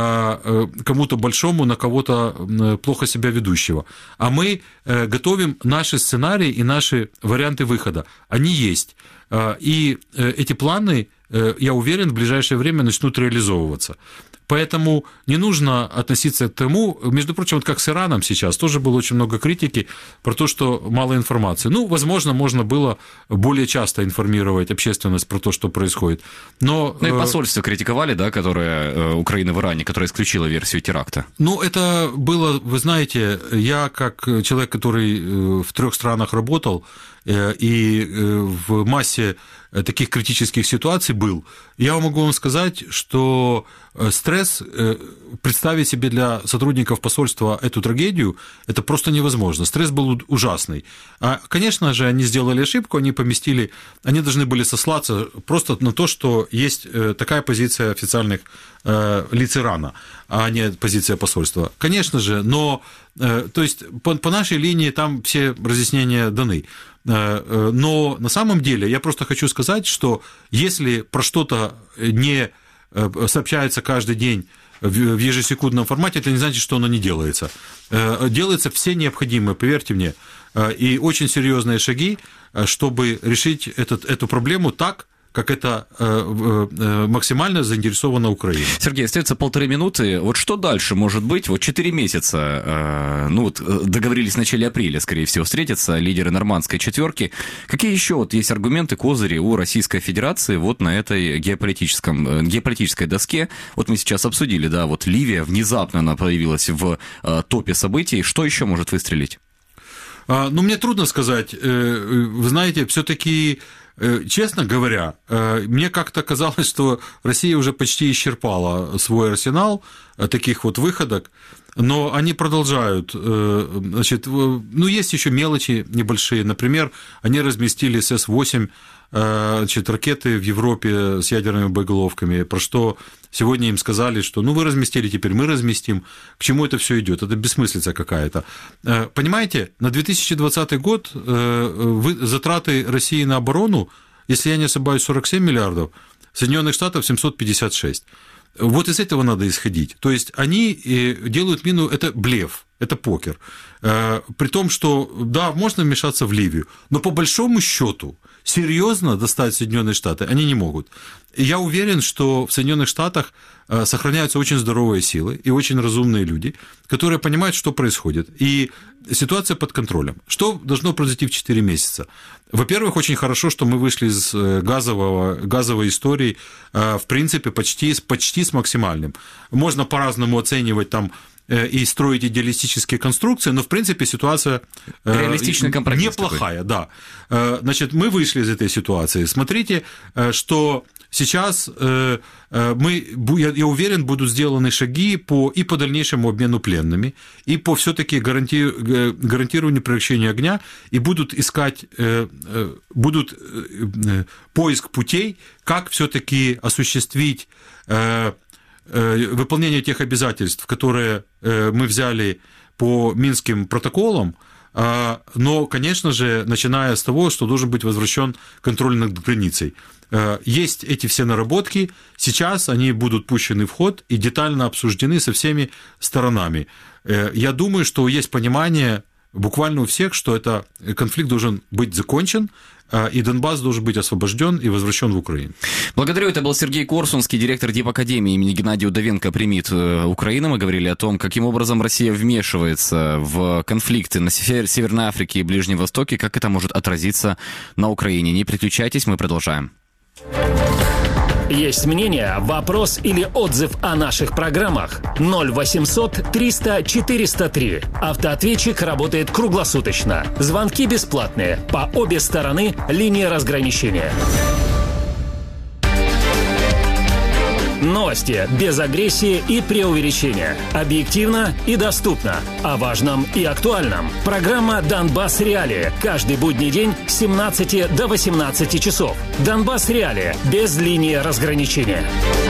кому-то большому на кого-то плохо себя ведущего, а мы готовим наши сценарии и наши варианты выхода. Они есть. И эти планы, я уверен, в ближайшее время начнут реализовываться. Поэтому не нужно относиться к тому, между прочим, вот как с Ираном сейчас, тоже было очень много критики про то, что мало информации. Ну, возможно, можно было более часто информировать общественность про то, что происходит. Но, ну и посольство критиковали, да, которое Украина в Иране, которое исключило версию теракта. Ну, это было, вы знаете, я как человек, который в трех странах работал, и в массе таких критических ситуаций был, я могу вам сказать, что стресс, представить себе для сотрудников посольства эту трагедию, это просто невозможно. Стресс был ужасный. А, конечно же, они сделали ошибку, они поместили, они должны были сослаться просто на то, что есть такая позиция официальных лиц Ирана, а не позиция посольства. Конечно же, но, то есть, по, по нашей линии там все разъяснения даны. Но на самом деле я просто хочу сказать, что если про что-то не сообщается каждый день в ежесекундном формате, это не значит, что оно не делается. Делаются все необходимые, поверьте мне, и очень серьезные шаги, чтобы решить этот, эту проблему так, как это э, э, максимально заинтересована Украина. Сергей, остается полторы минуты. Вот что дальше может быть? Вот четыре месяца, э, ну вот договорились в начале апреля, скорее всего, встретятся лидеры нормандской четверки. Какие еще вот есть аргументы, козыри у Российской Федерации вот на этой геополитическом, геополитической доске? Вот мы сейчас обсудили, да, вот Ливия, внезапно она появилась в э, топе событий. Что еще может выстрелить? А, ну, мне трудно сказать. Вы знаете, все-таки... Честно говоря, мне как-то казалось, что Россия уже почти исчерпала свой арсенал таких вот выходок, но они продолжают. Значит, ну, есть еще мелочи небольшие. Например, они разместили эс эс восемь, значит, ракеты в Европе с ядерными боеголовками, про что сегодня им сказали, что ну вы разместили, теперь мы разместим. К чему это все идет? Это бессмыслица какая-то. Понимаете, на две тысячи двадцатый год затраты России на оборону, если я не ошибаюсь, сорок семь миллиардов, Соединенных Штатов семьсот пятьдесят шесть. Вот из этого надо исходить. То есть они делают мину, это блеф, это покер. При том, что, да, можно вмешаться в Ливию, но по большому счету серьезно достать Соединенные Штаты они не могут. И я уверен, что в Соединенных Штатах сохраняются очень здоровые силы и очень разумные люди, которые понимают, что происходит. И ситуация под контролем. Что должно произойти в четыре месяца? Во-первых, очень хорошо, что мы вышли из газового, газовой истории, в принципе, почти, почти с максимальным. Можно по-разному оценивать там и строить идеалистические конструкции, но, в принципе, ситуация неплохая. Да. Значит, мы вышли из этой ситуации. Смотрите, что сейчас мы, я уверен, будут сделаны шаги по, и по дальнейшему обмену пленными, и по все-таки гаранти, гарантированию прекращения огня, и будут искать, будут поиск путей, как все-таки осуществить выполнение тех обязательств, которые мы взяли по Минским протоколам, но, конечно же, начиная с того, что должен быть возвращен контроль над границей. Есть эти все наработки, сейчас они будут пущены в ход и детально обсуждены со всеми сторонами. Я думаю, что есть понимание буквально у всех, что это конфликт должен быть закончен, и Донбасс должен быть освобожден и возвращен в Украину. Благодарю. Это был Сергей Корсунский, директор Дипакадемии имени Геннадия Удовенко при МИД Украины. Мы говорили о том, каким образом Россия вмешивается в конфликты на Северной Африке и Ближнем Востоке, как это может отразиться на Украине. Не переключайтесь, мы продолжаем. Есть мнение, вопрос или отзыв о наших программах? ноль восемьсот триста четыреста три. Автоответчик работает круглосуточно. Звонки бесплатные. По обе стороны линии разграничения. Новости без агрессии и преувеличения. Объективно и доступно. О важном и актуальном. Программа «Донбасс Реалии». Каждый будний день с семнадцати до восемнадцати часов. «Донбасс Реалии» без линии разграничения.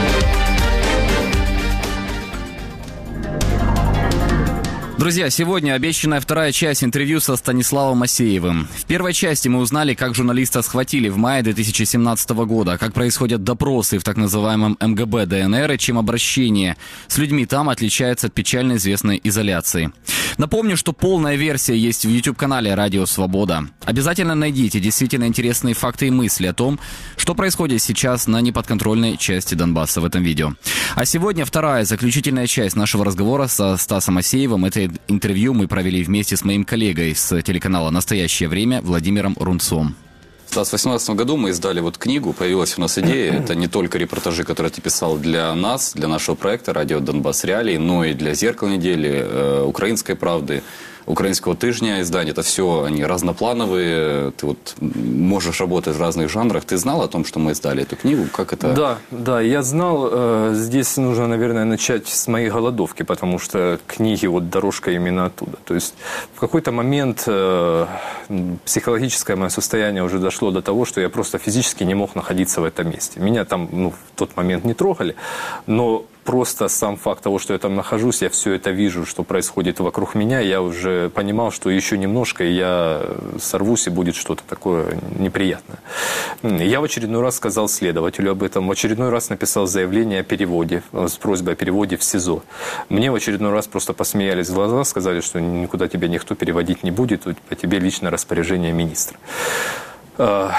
Друзья, сегодня обещанная вторая часть интервью со Станиславом Асеевым. В первой части мы узнали, как журналиста схватили в мае две тысячи семнадцатого года, как происходят допросы в так называемом эм гэ бэ дэ эн эр и чем обращение с людьми там отличается от печально известной изоляции. Напомню, что полная версия есть в YouTube-канале «Радио Свобода». Обязательно найдите действительно интересные факты и мысли о том, что происходит сейчас на неподконтрольной части Донбасса в этом видео. А сегодня вторая, заключительная часть нашего разговора со Стасом Асеевым. Это интервью мы провели вместе с моим коллегой с телеканала «Настоящее время» Владимиром Рунцом. Стас, в две тысячи восемнадцатом году мы издали вот книгу, появилась у нас идея. Это не только репортажи, которые ты писал для нас, для нашего проекта «Радио Донбасс Реалии», но и для «Зеркала недели», э, «Украинской правды», «Украинского тыжня» издания. Это все они разноплановые. Ты вот можешь работать в разных жанрах. Ты знал о том, что мы издали эту книгу? Как это? Да, да, я знал. Здесь нужно, наверное, начать с моей голодовки, потому что книги, вот дорожка именно оттуда. То есть в какой-то момент психологическое мое состояние уже дошло до того, что я просто физически не мог находиться в этом месте. Меня там, ну, в тот момент не трогали, но просто сам факт того, что я там нахожусь, я все это вижу, что происходит вокруг меня, я уже понимал, что еще немножко, и я сорвусь, и будет что-то такое неприятное. Я в очередной раз сказал следователю об этом, в очередной раз написал заявление о переводе, с просьбой о переводе в СИЗО. Мне в очередной раз просто посмеялись в глаза, сказали, что никуда тебя никто переводить не будет, по тебе личное распоряжение министра.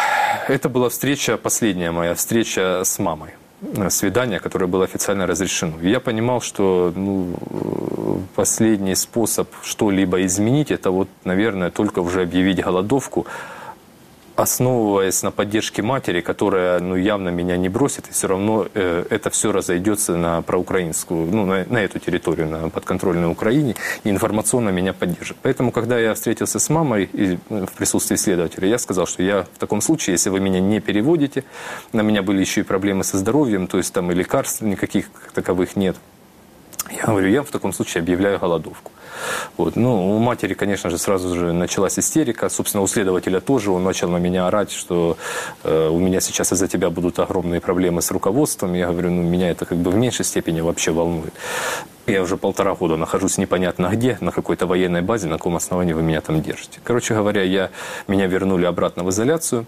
это была встреча, последняя моя встреча с мамой. Свидание, которое было официально разрешено. Я понимал, что ну, последний способ что-либо изменить, это вот, наверное, только уже объявить голодовку, основываясь на поддержке матери, которая ну, явно меня не бросит, и все равно э, это все разойдется на проукраинскую, ну, на, на эту территорию, на подконтрольной Украине, и информационно меня поддержит. Поэтому, когда я встретился с мамой и, в присутствии следователя, я сказал, что я в таком случае, если вы меня не переводите, на меня были еще и проблемы со здоровьем, то есть там и лекарств никаких таковых нет, я говорю, я в таком случае объявляю голодовку. Вот. Ну, у матери, конечно же, сразу же началась истерика. Собственно, у следователя тоже. Он начал на меня орать, что э, у меня сейчас из-за тебя будут огромные проблемы с руководством. Я говорю, ну, меня это как бы в меньшей степени вообще волнует. Я уже полтора года нахожусь непонятно где, на какой-то военной базе, на каком основании вы меня там держите. Короче говоря, я, меня вернули обратно в изоляцию,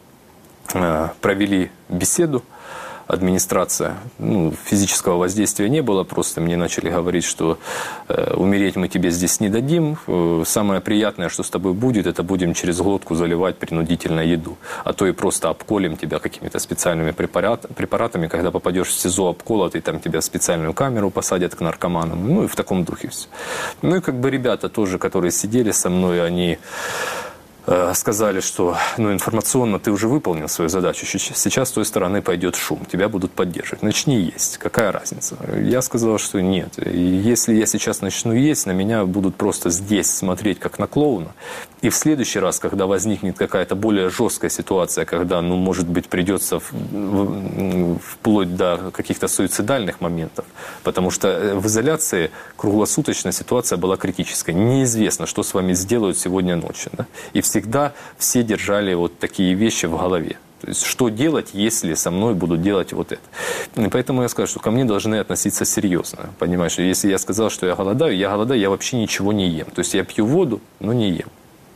э, провели беседу. Администрация, ну, физического воздействия не было, просто мне начали говорить, что э, умереть мы тебе здесь не дадим, э, самое приятное, что с тобой будет, это будем через глотку заливать принудительно еду, а то и просто обколем тебя какими-то специальными препарат, препаратами, когда попадешь в СИЗО обколотый, там тебя в специальную камеру посадят к наркоманам, ну и в таком духе все. Ну и как бы ребята тоже, которые сидели со мной, они... сказали, что ну, информационно ты уже выполнил свою задачу, сейчас с той стороны пойдет шум, тебя будут поддерживать. Начни есть, какая разница? Я сказал, что нет. И если я сейчас начну есть, на меня будут просто здесь смотреть как на клоуна. И в следующий раз, когда возникнет какая-то более жесткая ситуация, когда, ну, может быть, придется в, в, вплоть до каких-то суицидальных моментов, потому что в изоляции круглосуточно ситуация была критической. Неизвестно, что с вами сделают сегодня ночью. Да? И все всегда все держали вот такие вещи в голове. То есть, что делать, если со мной будут делать вот это. И поэтому я скажу, что ко мне должны относиться серьезно. Понимаешь, если я сказал, что я голодаю, я голодаю, я вообще ничего не ем. То есть, я пью воду, но не ем.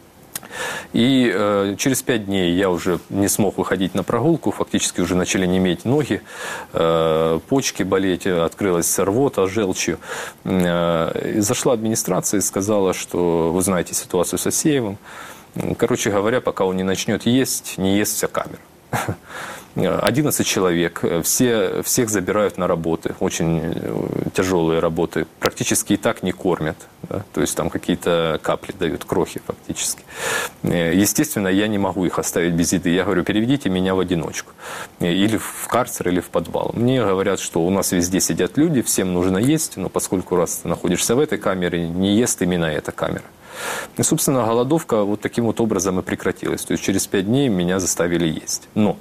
И э, через пять дней я уже не смог выходить на прогулку, фактически уже начали неметь ноги, э, почки болеть, открылась рвота с желчью. Э, и зашла администрация и сказала, что вы знаете ситуацию с Асеевым. Короче говоря, пока он не начнет есть, не ест вся камера. одиннадцать человек, все, всех забирают на работы, очень тяжелые работы, практически и так не кормят, да? То есть там какие-то капли дают, крохи фактически. Естественно, я не могу их оставить без еды. Я говорю, переведите меня в одиночку, или в карцер, или в подвал. Мне говорят, что у нас везде сидят люди, всем нужно есть, но поскольку раз ты находишься в этой камере, не ест именно эта камера. И, собственно, голодовка вот таким вот образом и прекратилась. То есть через пять дней меня заставили есть. Но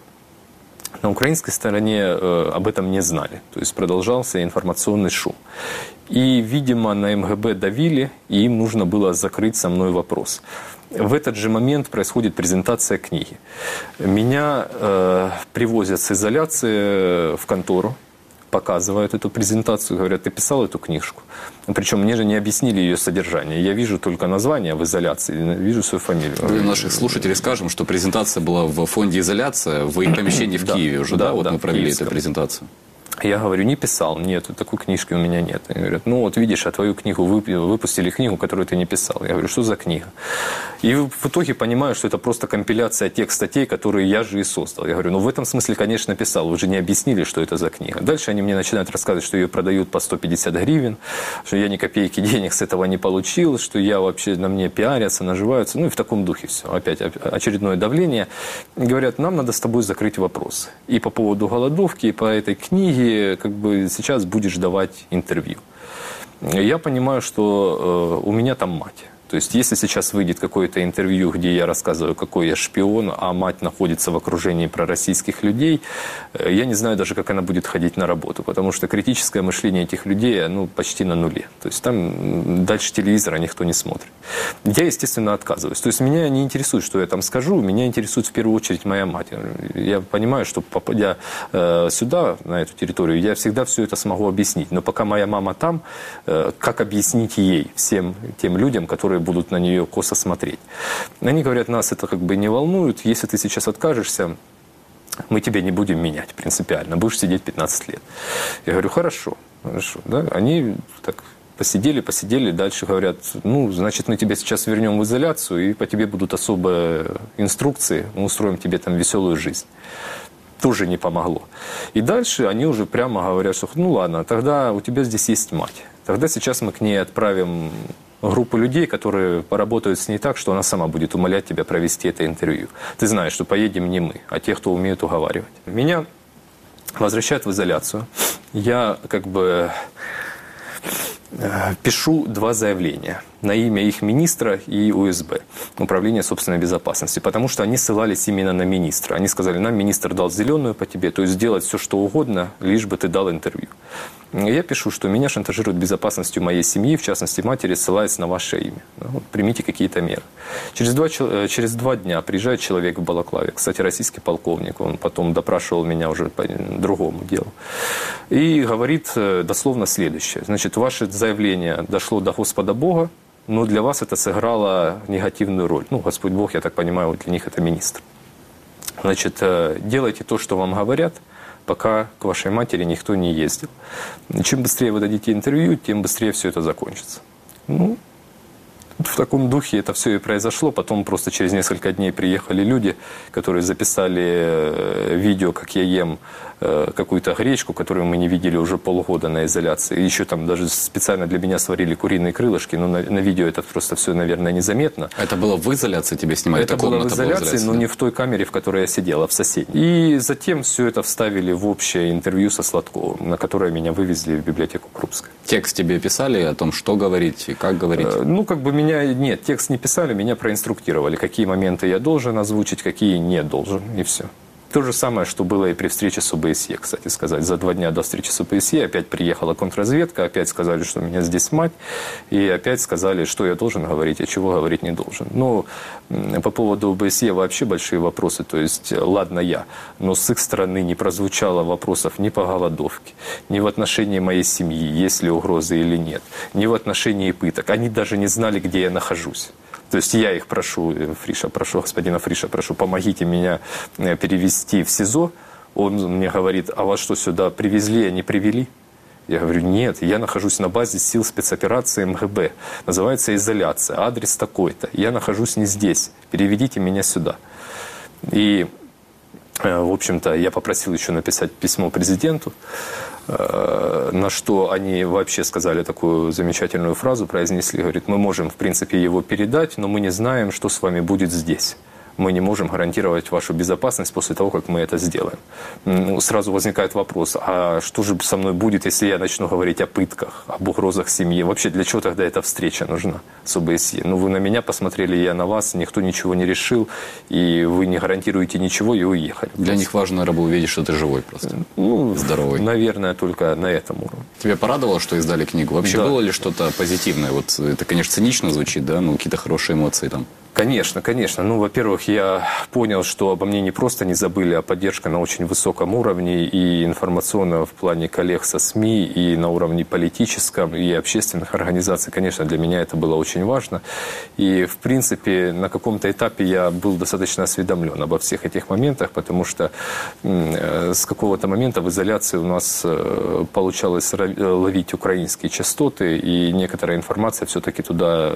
на украинской стороне э, об этом не знали. То есть продолжался информационный шум. И, видимо, на эм гэ бэ давили, и им нужно было закрыть со мной вопрос. В этот же момент происходит презентация книги. Меня э, привозят с изоляции в контору, показывают эту презентацию, говорят, ты писал эту книжку? Причем мне же не объяснили ее содержание. Я вижу только название в изоляции, вижу свою фамилию. Для наших слушателей скажем, что презентация была в фонде «Изоляция», в их помещении в Киеве уже, да? Вот мы провели эту презентацию. Я говорю, не писал, нет, такой книжки у меня нет. Они говорят, ну вот видишь, а твою книгу выпустили, книгу, которую ты не писал. Я говорю, что за книга? И в итоге понимаю, что это просто компиляция тех статей, которые я же и создал. Я говорю, ну в этом смысле, конечно, писал, вы же не объяснили, что это за книга. Дальше они мне начинают рассказывать, что ее продают по сто пятьдесят гривен, что я ни копейки денег с этого не получил, что я вообще на мне пиарятся, наживаются, ну и в таком духе все. Опять очередное давление. И говорят, нам надо с тобой закрыть вопрос. И по поводу голодовки, и по этой книге, как бы сейчас будешь давать интервью. Я понимаю, что э, у меня там мать. То есть, если сейчас выйдет какое-то интервью, где я рассказываю, какой я шпион, а мать находится в окружении пророссийских людей, я не знаю даже, как она будет ходить на работу, потому что критическое мышление этих людей, ну, почти на нуле. То есть, там дальше телевизора никто не смотрит. Я, естественно, отказываюсь. То есть, меня не интересует, что я там скажу, меня интересует в первую очередь моя мать. Я понимаю, что попадя э, сюда, на эту территорию, я всегда все это смогу объяснить. Но пока моя мама там, э, как объяснить ей, всем тем людям, которые будут на нее косо смотреть. Они говорят, нас это как бы не волнует. Если ты сейчас откажешься, мы тебя не будем менять принципиально. Будешь сидеть пятнадцать лет. Я говорю, хорошо. хорошо да? Они так Посидели, посидели, дальше говорят, ну, значит, мы тебя сейчас вернем в изоляцию, и по тебе будут особые инструкции, мы устроим тебе там веселую жизнь. Тоже не помогло. И дальше они уже прямо говорят, что ну ладно, тогда у тебя здесь есть мать. Тогда сейчас мы к ней отправим группу людей, которые поработают с ней так, что она сама будет умолять тебя провести это интервью. Ты знаешь, что поедем не мы, а те, кто умеет уговаривать. Меня возвращают в изоляцию. Я как бы пишу два заявления на имя их министра и У Эс Бэ, Управления собственной безопасности, потому что они ссылались именно на министра. Они сказали, нам министр дал зеленую по тебе, то есть сделать все, что угодно, лишь бы ты дал интервью. Я пишу, что меня шантажируют безопасностью моей семьи, в частности матери, ссылаясь на ваше имя. Ну, примите какие-то меры. Через два, через два дня приезжает человек в балаклаве, кстати, российский полковник, он потом допрашивал меня уже по другому делу, и говорит дословно следующее. Значит, ваше заявление дошло до Господа Бога, но для вас это сыграло негативную роль. Ну, Господь Бог, я так понимаю, для них это министр. Значит, делайте то, что вам говорят, пока к вашей матери никто не ездил. Чем быстрее вы дадите интервью, тем быстрее все это закончится. Ну, в таком духе это все и произошло. Потом просто через несколько дней приехали люди, которые записали видео, как я ем какую-то гречку, которую мы не видели уже полгода на изоляции. Еще там даже специально для меня сварили куриные крылышки, но на, на видео это просто все, наверное, незаметно. Это было в изоляции тебе снимали? Это было в изоляции, была в изоляции, но да? Не в той камере, в которой я сидел, а в соседней. И затем все это вставили в общее интервью со Сладковым, на которое меня вывезли в библиотеку Крупской. Текст тебе писали о том, что говорить и как говорить? Э, ну, как бы меня... Нет, текст не писали, меня проинструктировали, какие моменты я должен озвучить, какие не должен, и все. То же самое, что было и при встрече с О Бэ Эс Е, кстати сказать. За два дня до встречи с О Бэ Эс Е опять приехала контрразведка, опять сказали, что у меня здесь мать, и опять сказали, что я должен говорить, а чего говорить не должен. Но по поводу О Бэ Эс Е вообще большие вопросы. То есть, ладно я, но с их стороны не прозвучало вопросов ни по голодовке, ни в отношении моей семьи, есть ли угрозы или нет, ни в отношении пыток. Они даже не знали, где я нахожусь. То есть я их прошу, Фриша, прошу, господина Фриша, прошу, помогите меня перевести в СИЗО. Он мне говорит, а вас что, сюда привезли, а не привели? Я говорю, нет, я нахожусь на базе сил спецоперации Эм Гэ Бэ. Называется изоляция, адрес такой-то. Я нахожусь не здесь, переведите меня сюда. И, в общем-то, я попросил еще написать письмо президенту, на что они вообще сказали такую замечательную фразу, произнесли, говорит, мы можем, в принципе, его передать, но мы не знаем, что с вами будет здесь. Мы не можем гарантировать вашу безопасность после того, как мы это сделаем. Ну, сразу возникает вопрос, а что же со мной будет, если я начну говорить о пытках, об угрозах семьи? Вообще, для чего тогда эта встреча нужна с О Бэ Эс Е? Ну, вы на меня посмотрели, я на вас, никто ничего не решил, и вы не гарантируете ничего, и уехали. Для них важно, наверное, было увидеть, что ты живой просто, ну, здоровый. Наверное, только на этом уровне. Тебя порадовало, что издали книгу? Вообще да. Было ли что-то позитивное? Вот это, конечно, цинично звучит, да, но какие-то хорошие эмоции там. Конечно, конечно. Ну, во-первых, я понял, что обо мне не просто не забыли, а поддержка на очень высоком уровне и информационно в плане коллег со СМИ, и на уровне политическом, и общественных организаций. Конечно, для меня это было очень важно. И, в принципе, на каком-то этапе я был достаточно осведомлен обо всех этих моментах, потому что э, с какого-то момента в изоляции у нас э, получалось ловить украинские частоты, и некоторая информация все-таки туда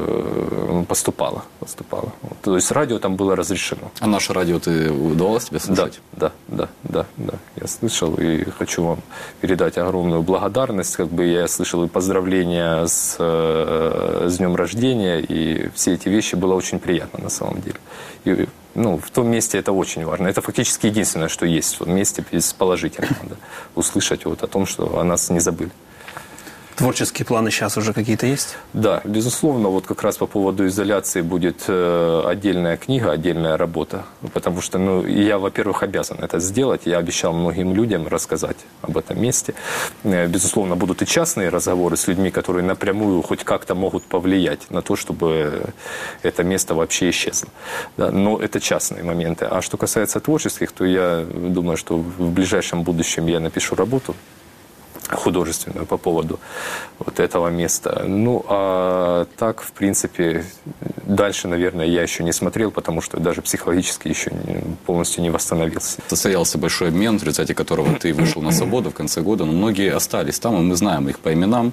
э, поступала. поступала. То есть радио там было разрешено. А наше радио ты удавалось тебе слушать? Да, да, да, да, да. Я слышал и хочу вам передать огромную благодарность. Как бы я слышал и поздравления с, э, с днем рождения, и все эти вещи было очень приятно на самом деле. И, ну, в том месте это очень важно. Это фактически единственное, что есть в том месте из положительного. Да. Услышать вот о том, что о нас не забыли. Творческие планы сейчас уже какие-то есть? Да, безусловно, вот как раз по поводу изоляции будет э, отдельная книга, отдельная работа, потому что, ну, я, во-первых, обязан это сделать, я обещал многим людям рассказать об этом месте. Э, безусловно, будут и частные разговоры с людьми, которые напрямую хоть как-то могут повлиять на то, чтобы это место вообще исчезло. Да, но это частные моменты. А что касается творческих, то я думаю, что в ближайшем будущем я напишу работу художественную по поводу вот этого места. Ну, а так, в принципе, дальше, наверное, я еще не смотрел, потому что даже психологически еще полностью не восстановился. Состоялся большой обмен, в результате которого ты вышел на свободу в конце года, но многие остались там, и мы знаем их по именам.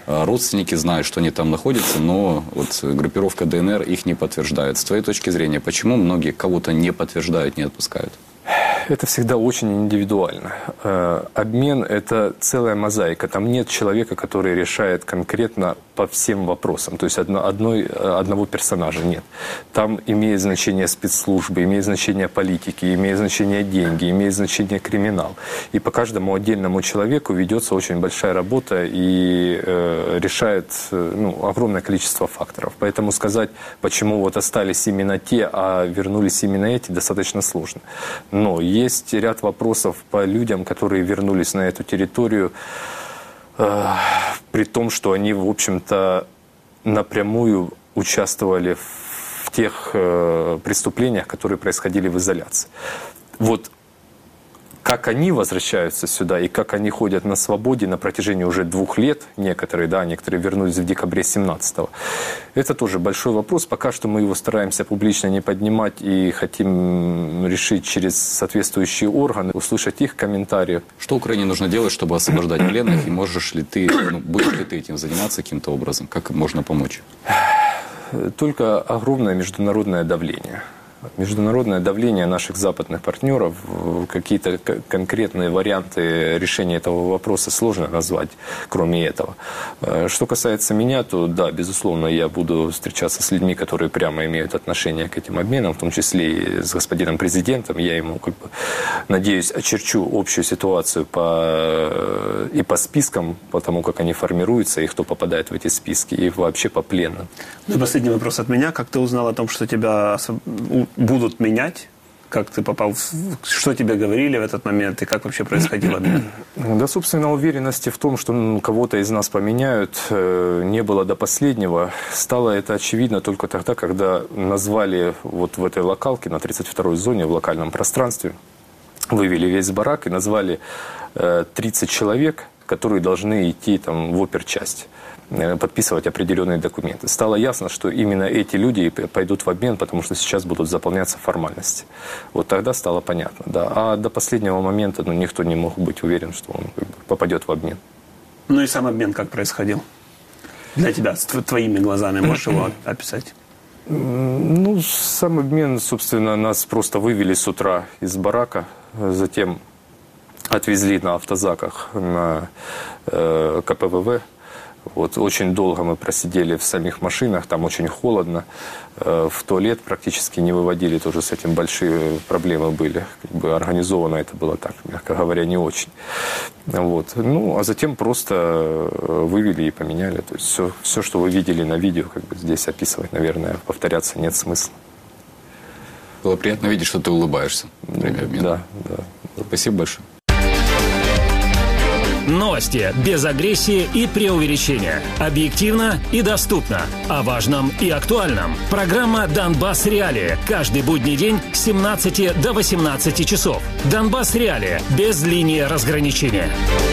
Родственники знают, что они там находятся, но вот группировка ДНР их не подтверждает. С твоей точки зрения, почему многие кого-то не подтверждают, не отпускают? Это всегда очень индивидуально. Обмен – это целая мозаика. Там нет человека, который решает конкретно по всем вопросам. То есть одно, одной, одного персонажа нет. Там имеет значение спецслужбы, имеет значение политики, имеет значение деньги, имеет значение криминал. И по каждому отдельному человеку ведется очень большая работа и э, решает ну, огромное количество факторов. Поэтому сказать, почему вот остались именно те, а вернулись именно эти, достаточно сложно. Но есть ряд вопросов по людям, которые вернулись на эту территорию, э, при том, что они, в общем-то, напрямую участвовали в тех э, преступлениях, которые происходили в изоляции. Вот как они возвращаются сюда и как они ходят на свободе на протяжении уже двух лет, некоторые, да, некоторые вернулись в декабре семнадцатого, это тоже большой вопрос. Пока что мы его стараемся публично не поднимать и хотим решить через соответствующие органы, услышать их комментарии. Что Украине нужно делать, чтобы освобождать пленных, и можешь ли ты, ну, будешь ли ты этим заниматься каким-то образом? Как можно помочь? Только огромное международное давление. Международное давление наших западных партнеров, какие-то конкретные варианты решения этого вопроса сложно назвать, кроме этого. Что касается меня, то да, безусловно, я буду встречаться с людьми, которые прямо имеют отношение к этим обменам, в том числе и с господином президентом. Я ему, как бы, надеюсь, очерчу общую ситуацию по, и по спискам, по тому, как они формируются, и кто попадает в эти списки, и вообще по пленным. Ну и последний вопрос от меня. Как ты узнал о том, что тебя будут менять? Как ты попал в... Что тебе говорили в этот момент и как вообще происходил обмен? Да, собственно, уверенности в том, что ну, кого-то из нас поменяют, не было до последнего. Стало это очевидно только тогда, когда назвали вот в этой локалке на тридцать второй зоне в локальном пространстве, вывели весь барак и назвали тридцать человек, которые должны идти там в оперчасть, подписывать определенные документы. Стало ясно, что именно эти люди пойдут в обмен, потому что сейчас будут заполняться формальности. Вот тогда стало понятно, да. А до последнего момента ну, никто не мог быть уверен, что он попадет в обмен. Ну и сам обмен как происходил? Для тебя, с твоими глазами, можешь его описать? Ну, сам обмен, собственно, нас просто вывели с утра из барака, затем отвезли на автозаках на э, ка пэ вэ вэ. Вот, очень долго мы просидели в самих машинах, там очень холодно. Э, в туалет практически не выводили, тоже с этим большие проблемы были. Как бы организовано это было так, мягко говоря, не очень. Вот. Ну, а затем просто вывели и поменяли. То есть все, все, что вы видели на видео, как бы здесь описывать, наверное, повторяться нет смысла. Было приятно видеть, что ты улыбаешься во время обмена. Да, да. Спасибо большое. Новости без агрессии и преувеличения. Объективно и доступно. О важном и актуальном. Программа «Донбасс Реалии». Каждый будний день с семнадцати до восемнадцати часов. «Донбасс Реалии» без линии разграничения.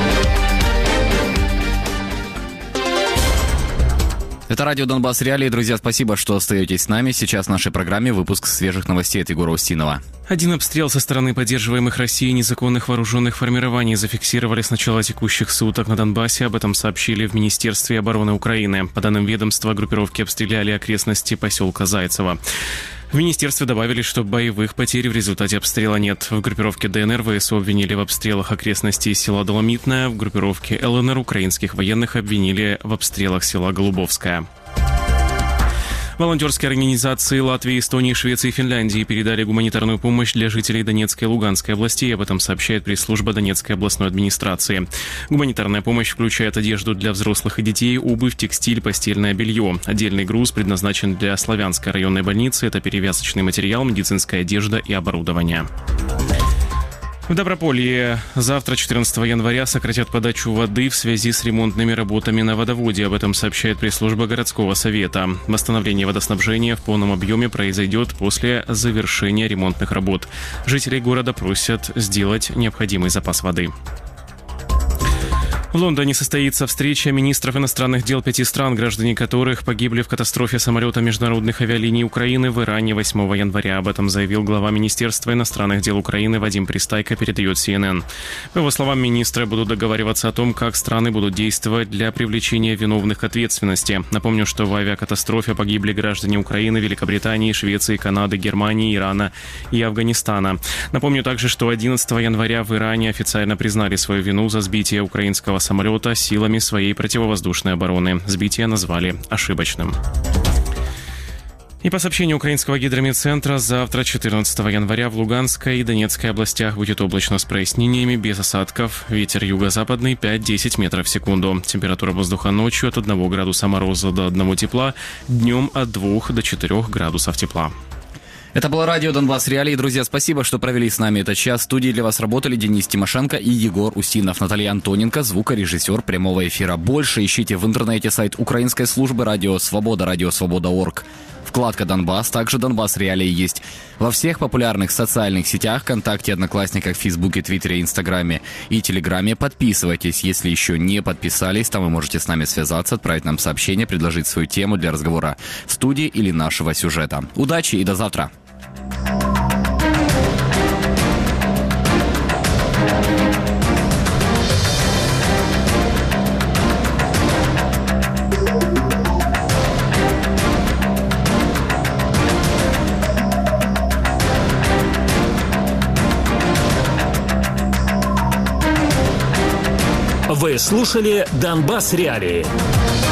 Это радио «Донбасс Реалии». Друзья, спасибо, что остаетесь с нами. Сейчас в нашей программе выпуск свежих новостей от Егора Устинова. Один обстрел со стороны поддерживаемых Россией незаконных вооруженных формирований зафиксировали с начала текущих суток на Донбассе. Об этом сообщили в Министерстве обороны Украины. По данным ведомства, группировки обстреляли окрестности поселка Зайцево. В министерстве добавили, что боевых потерь в результате обстрела нет. В группировке ДНР ВСУ обвинили в обстрелах окрестностей села Доломитное. В группировке ЛНР украинских военных обвинили в обстрелах села Голубовское. Волонтерские организации Латвии, Эстонии, Швеции и Финляндии передали гуманитарную помощь для жителей Донецкой и Луганской областей. Об этом сообщает пресс-служба Донецкой областной администрации. Гуманитарная помощь включает одежду для взрослых и детей, обувь, текстиль, постельное белье. Отдельный груз предназначен для Славянской районной больницы. Это перевязочный материал, медицинская одежда и оборудование. В Доброполье завтра, четырнадцатого января, сократят подачу воды в связи с ремонтными работами на водоводе. Об этом сообщает пресс-служба городского совета. Восстановление водоснабжения в полном объеме произойдет после завершения ремонтных работ. Жителей города просят сделать необходимый запас воды. В Лондоне состоится встреча министров иностранных дел пяти стран, граждане которых погибли в катастрофе самолета международных авиалиний Украины в Иране восьмого января. Об этом заявил глава Министерства иностранных дел Украины Вадим Пристайко, передает Си Эн Эн. По его словам, министры будут договариваться о том, как страны будут действовать для привлечения виновных к ответственности. Напомню, что в авиакатастрофе погибли граждане Украины, Великобритании, Швеции, Канады, Германии, Ирана и Афганистана. Напомню также, что одиннадцатого января в Иране официально признали свою вину за сбитие украинского самолета силами своей противовоздушной обороны. Сбитие назвали ошибочным. И по сообщению украинского гидрометцентра, завтра, четырнадцатого января, в Луганской и Донецкой областях будет облачно с прояснениями, без осадков. Ветер юго-западный пять-десять метров в секунду. Температура воздуха ночью от одного градуса мороза до одного тепла, днем от двух до четырёх градусов тепла. Это было радио Донбасс Реалии. Друзья, спасибо, что провели с нами этот час. В студии для вас работали Денис Тимошенко и Егор Устинов. Наталья Антоненко, звукорежиссер прямого эфира. Больше ищите в интернете сайт украинской службы «Радио Свобода», радио свобода точка орг. Вкладка «Донбасс», также «Донбасс Реалии» есть во всех популярных социальных сетях, ВКонтакте, Одноклассниках, Фейсбуке, Твиттере, Инстаграме и Телеграме. Подписывайтесь, если еще не подписались, там вы можете с нами связаться, отправить нам сообщение, предложить свою тему для разговора в студии или нашего сюжета. Удачи и до завтра! Вы слушали «Донбасс Реалии».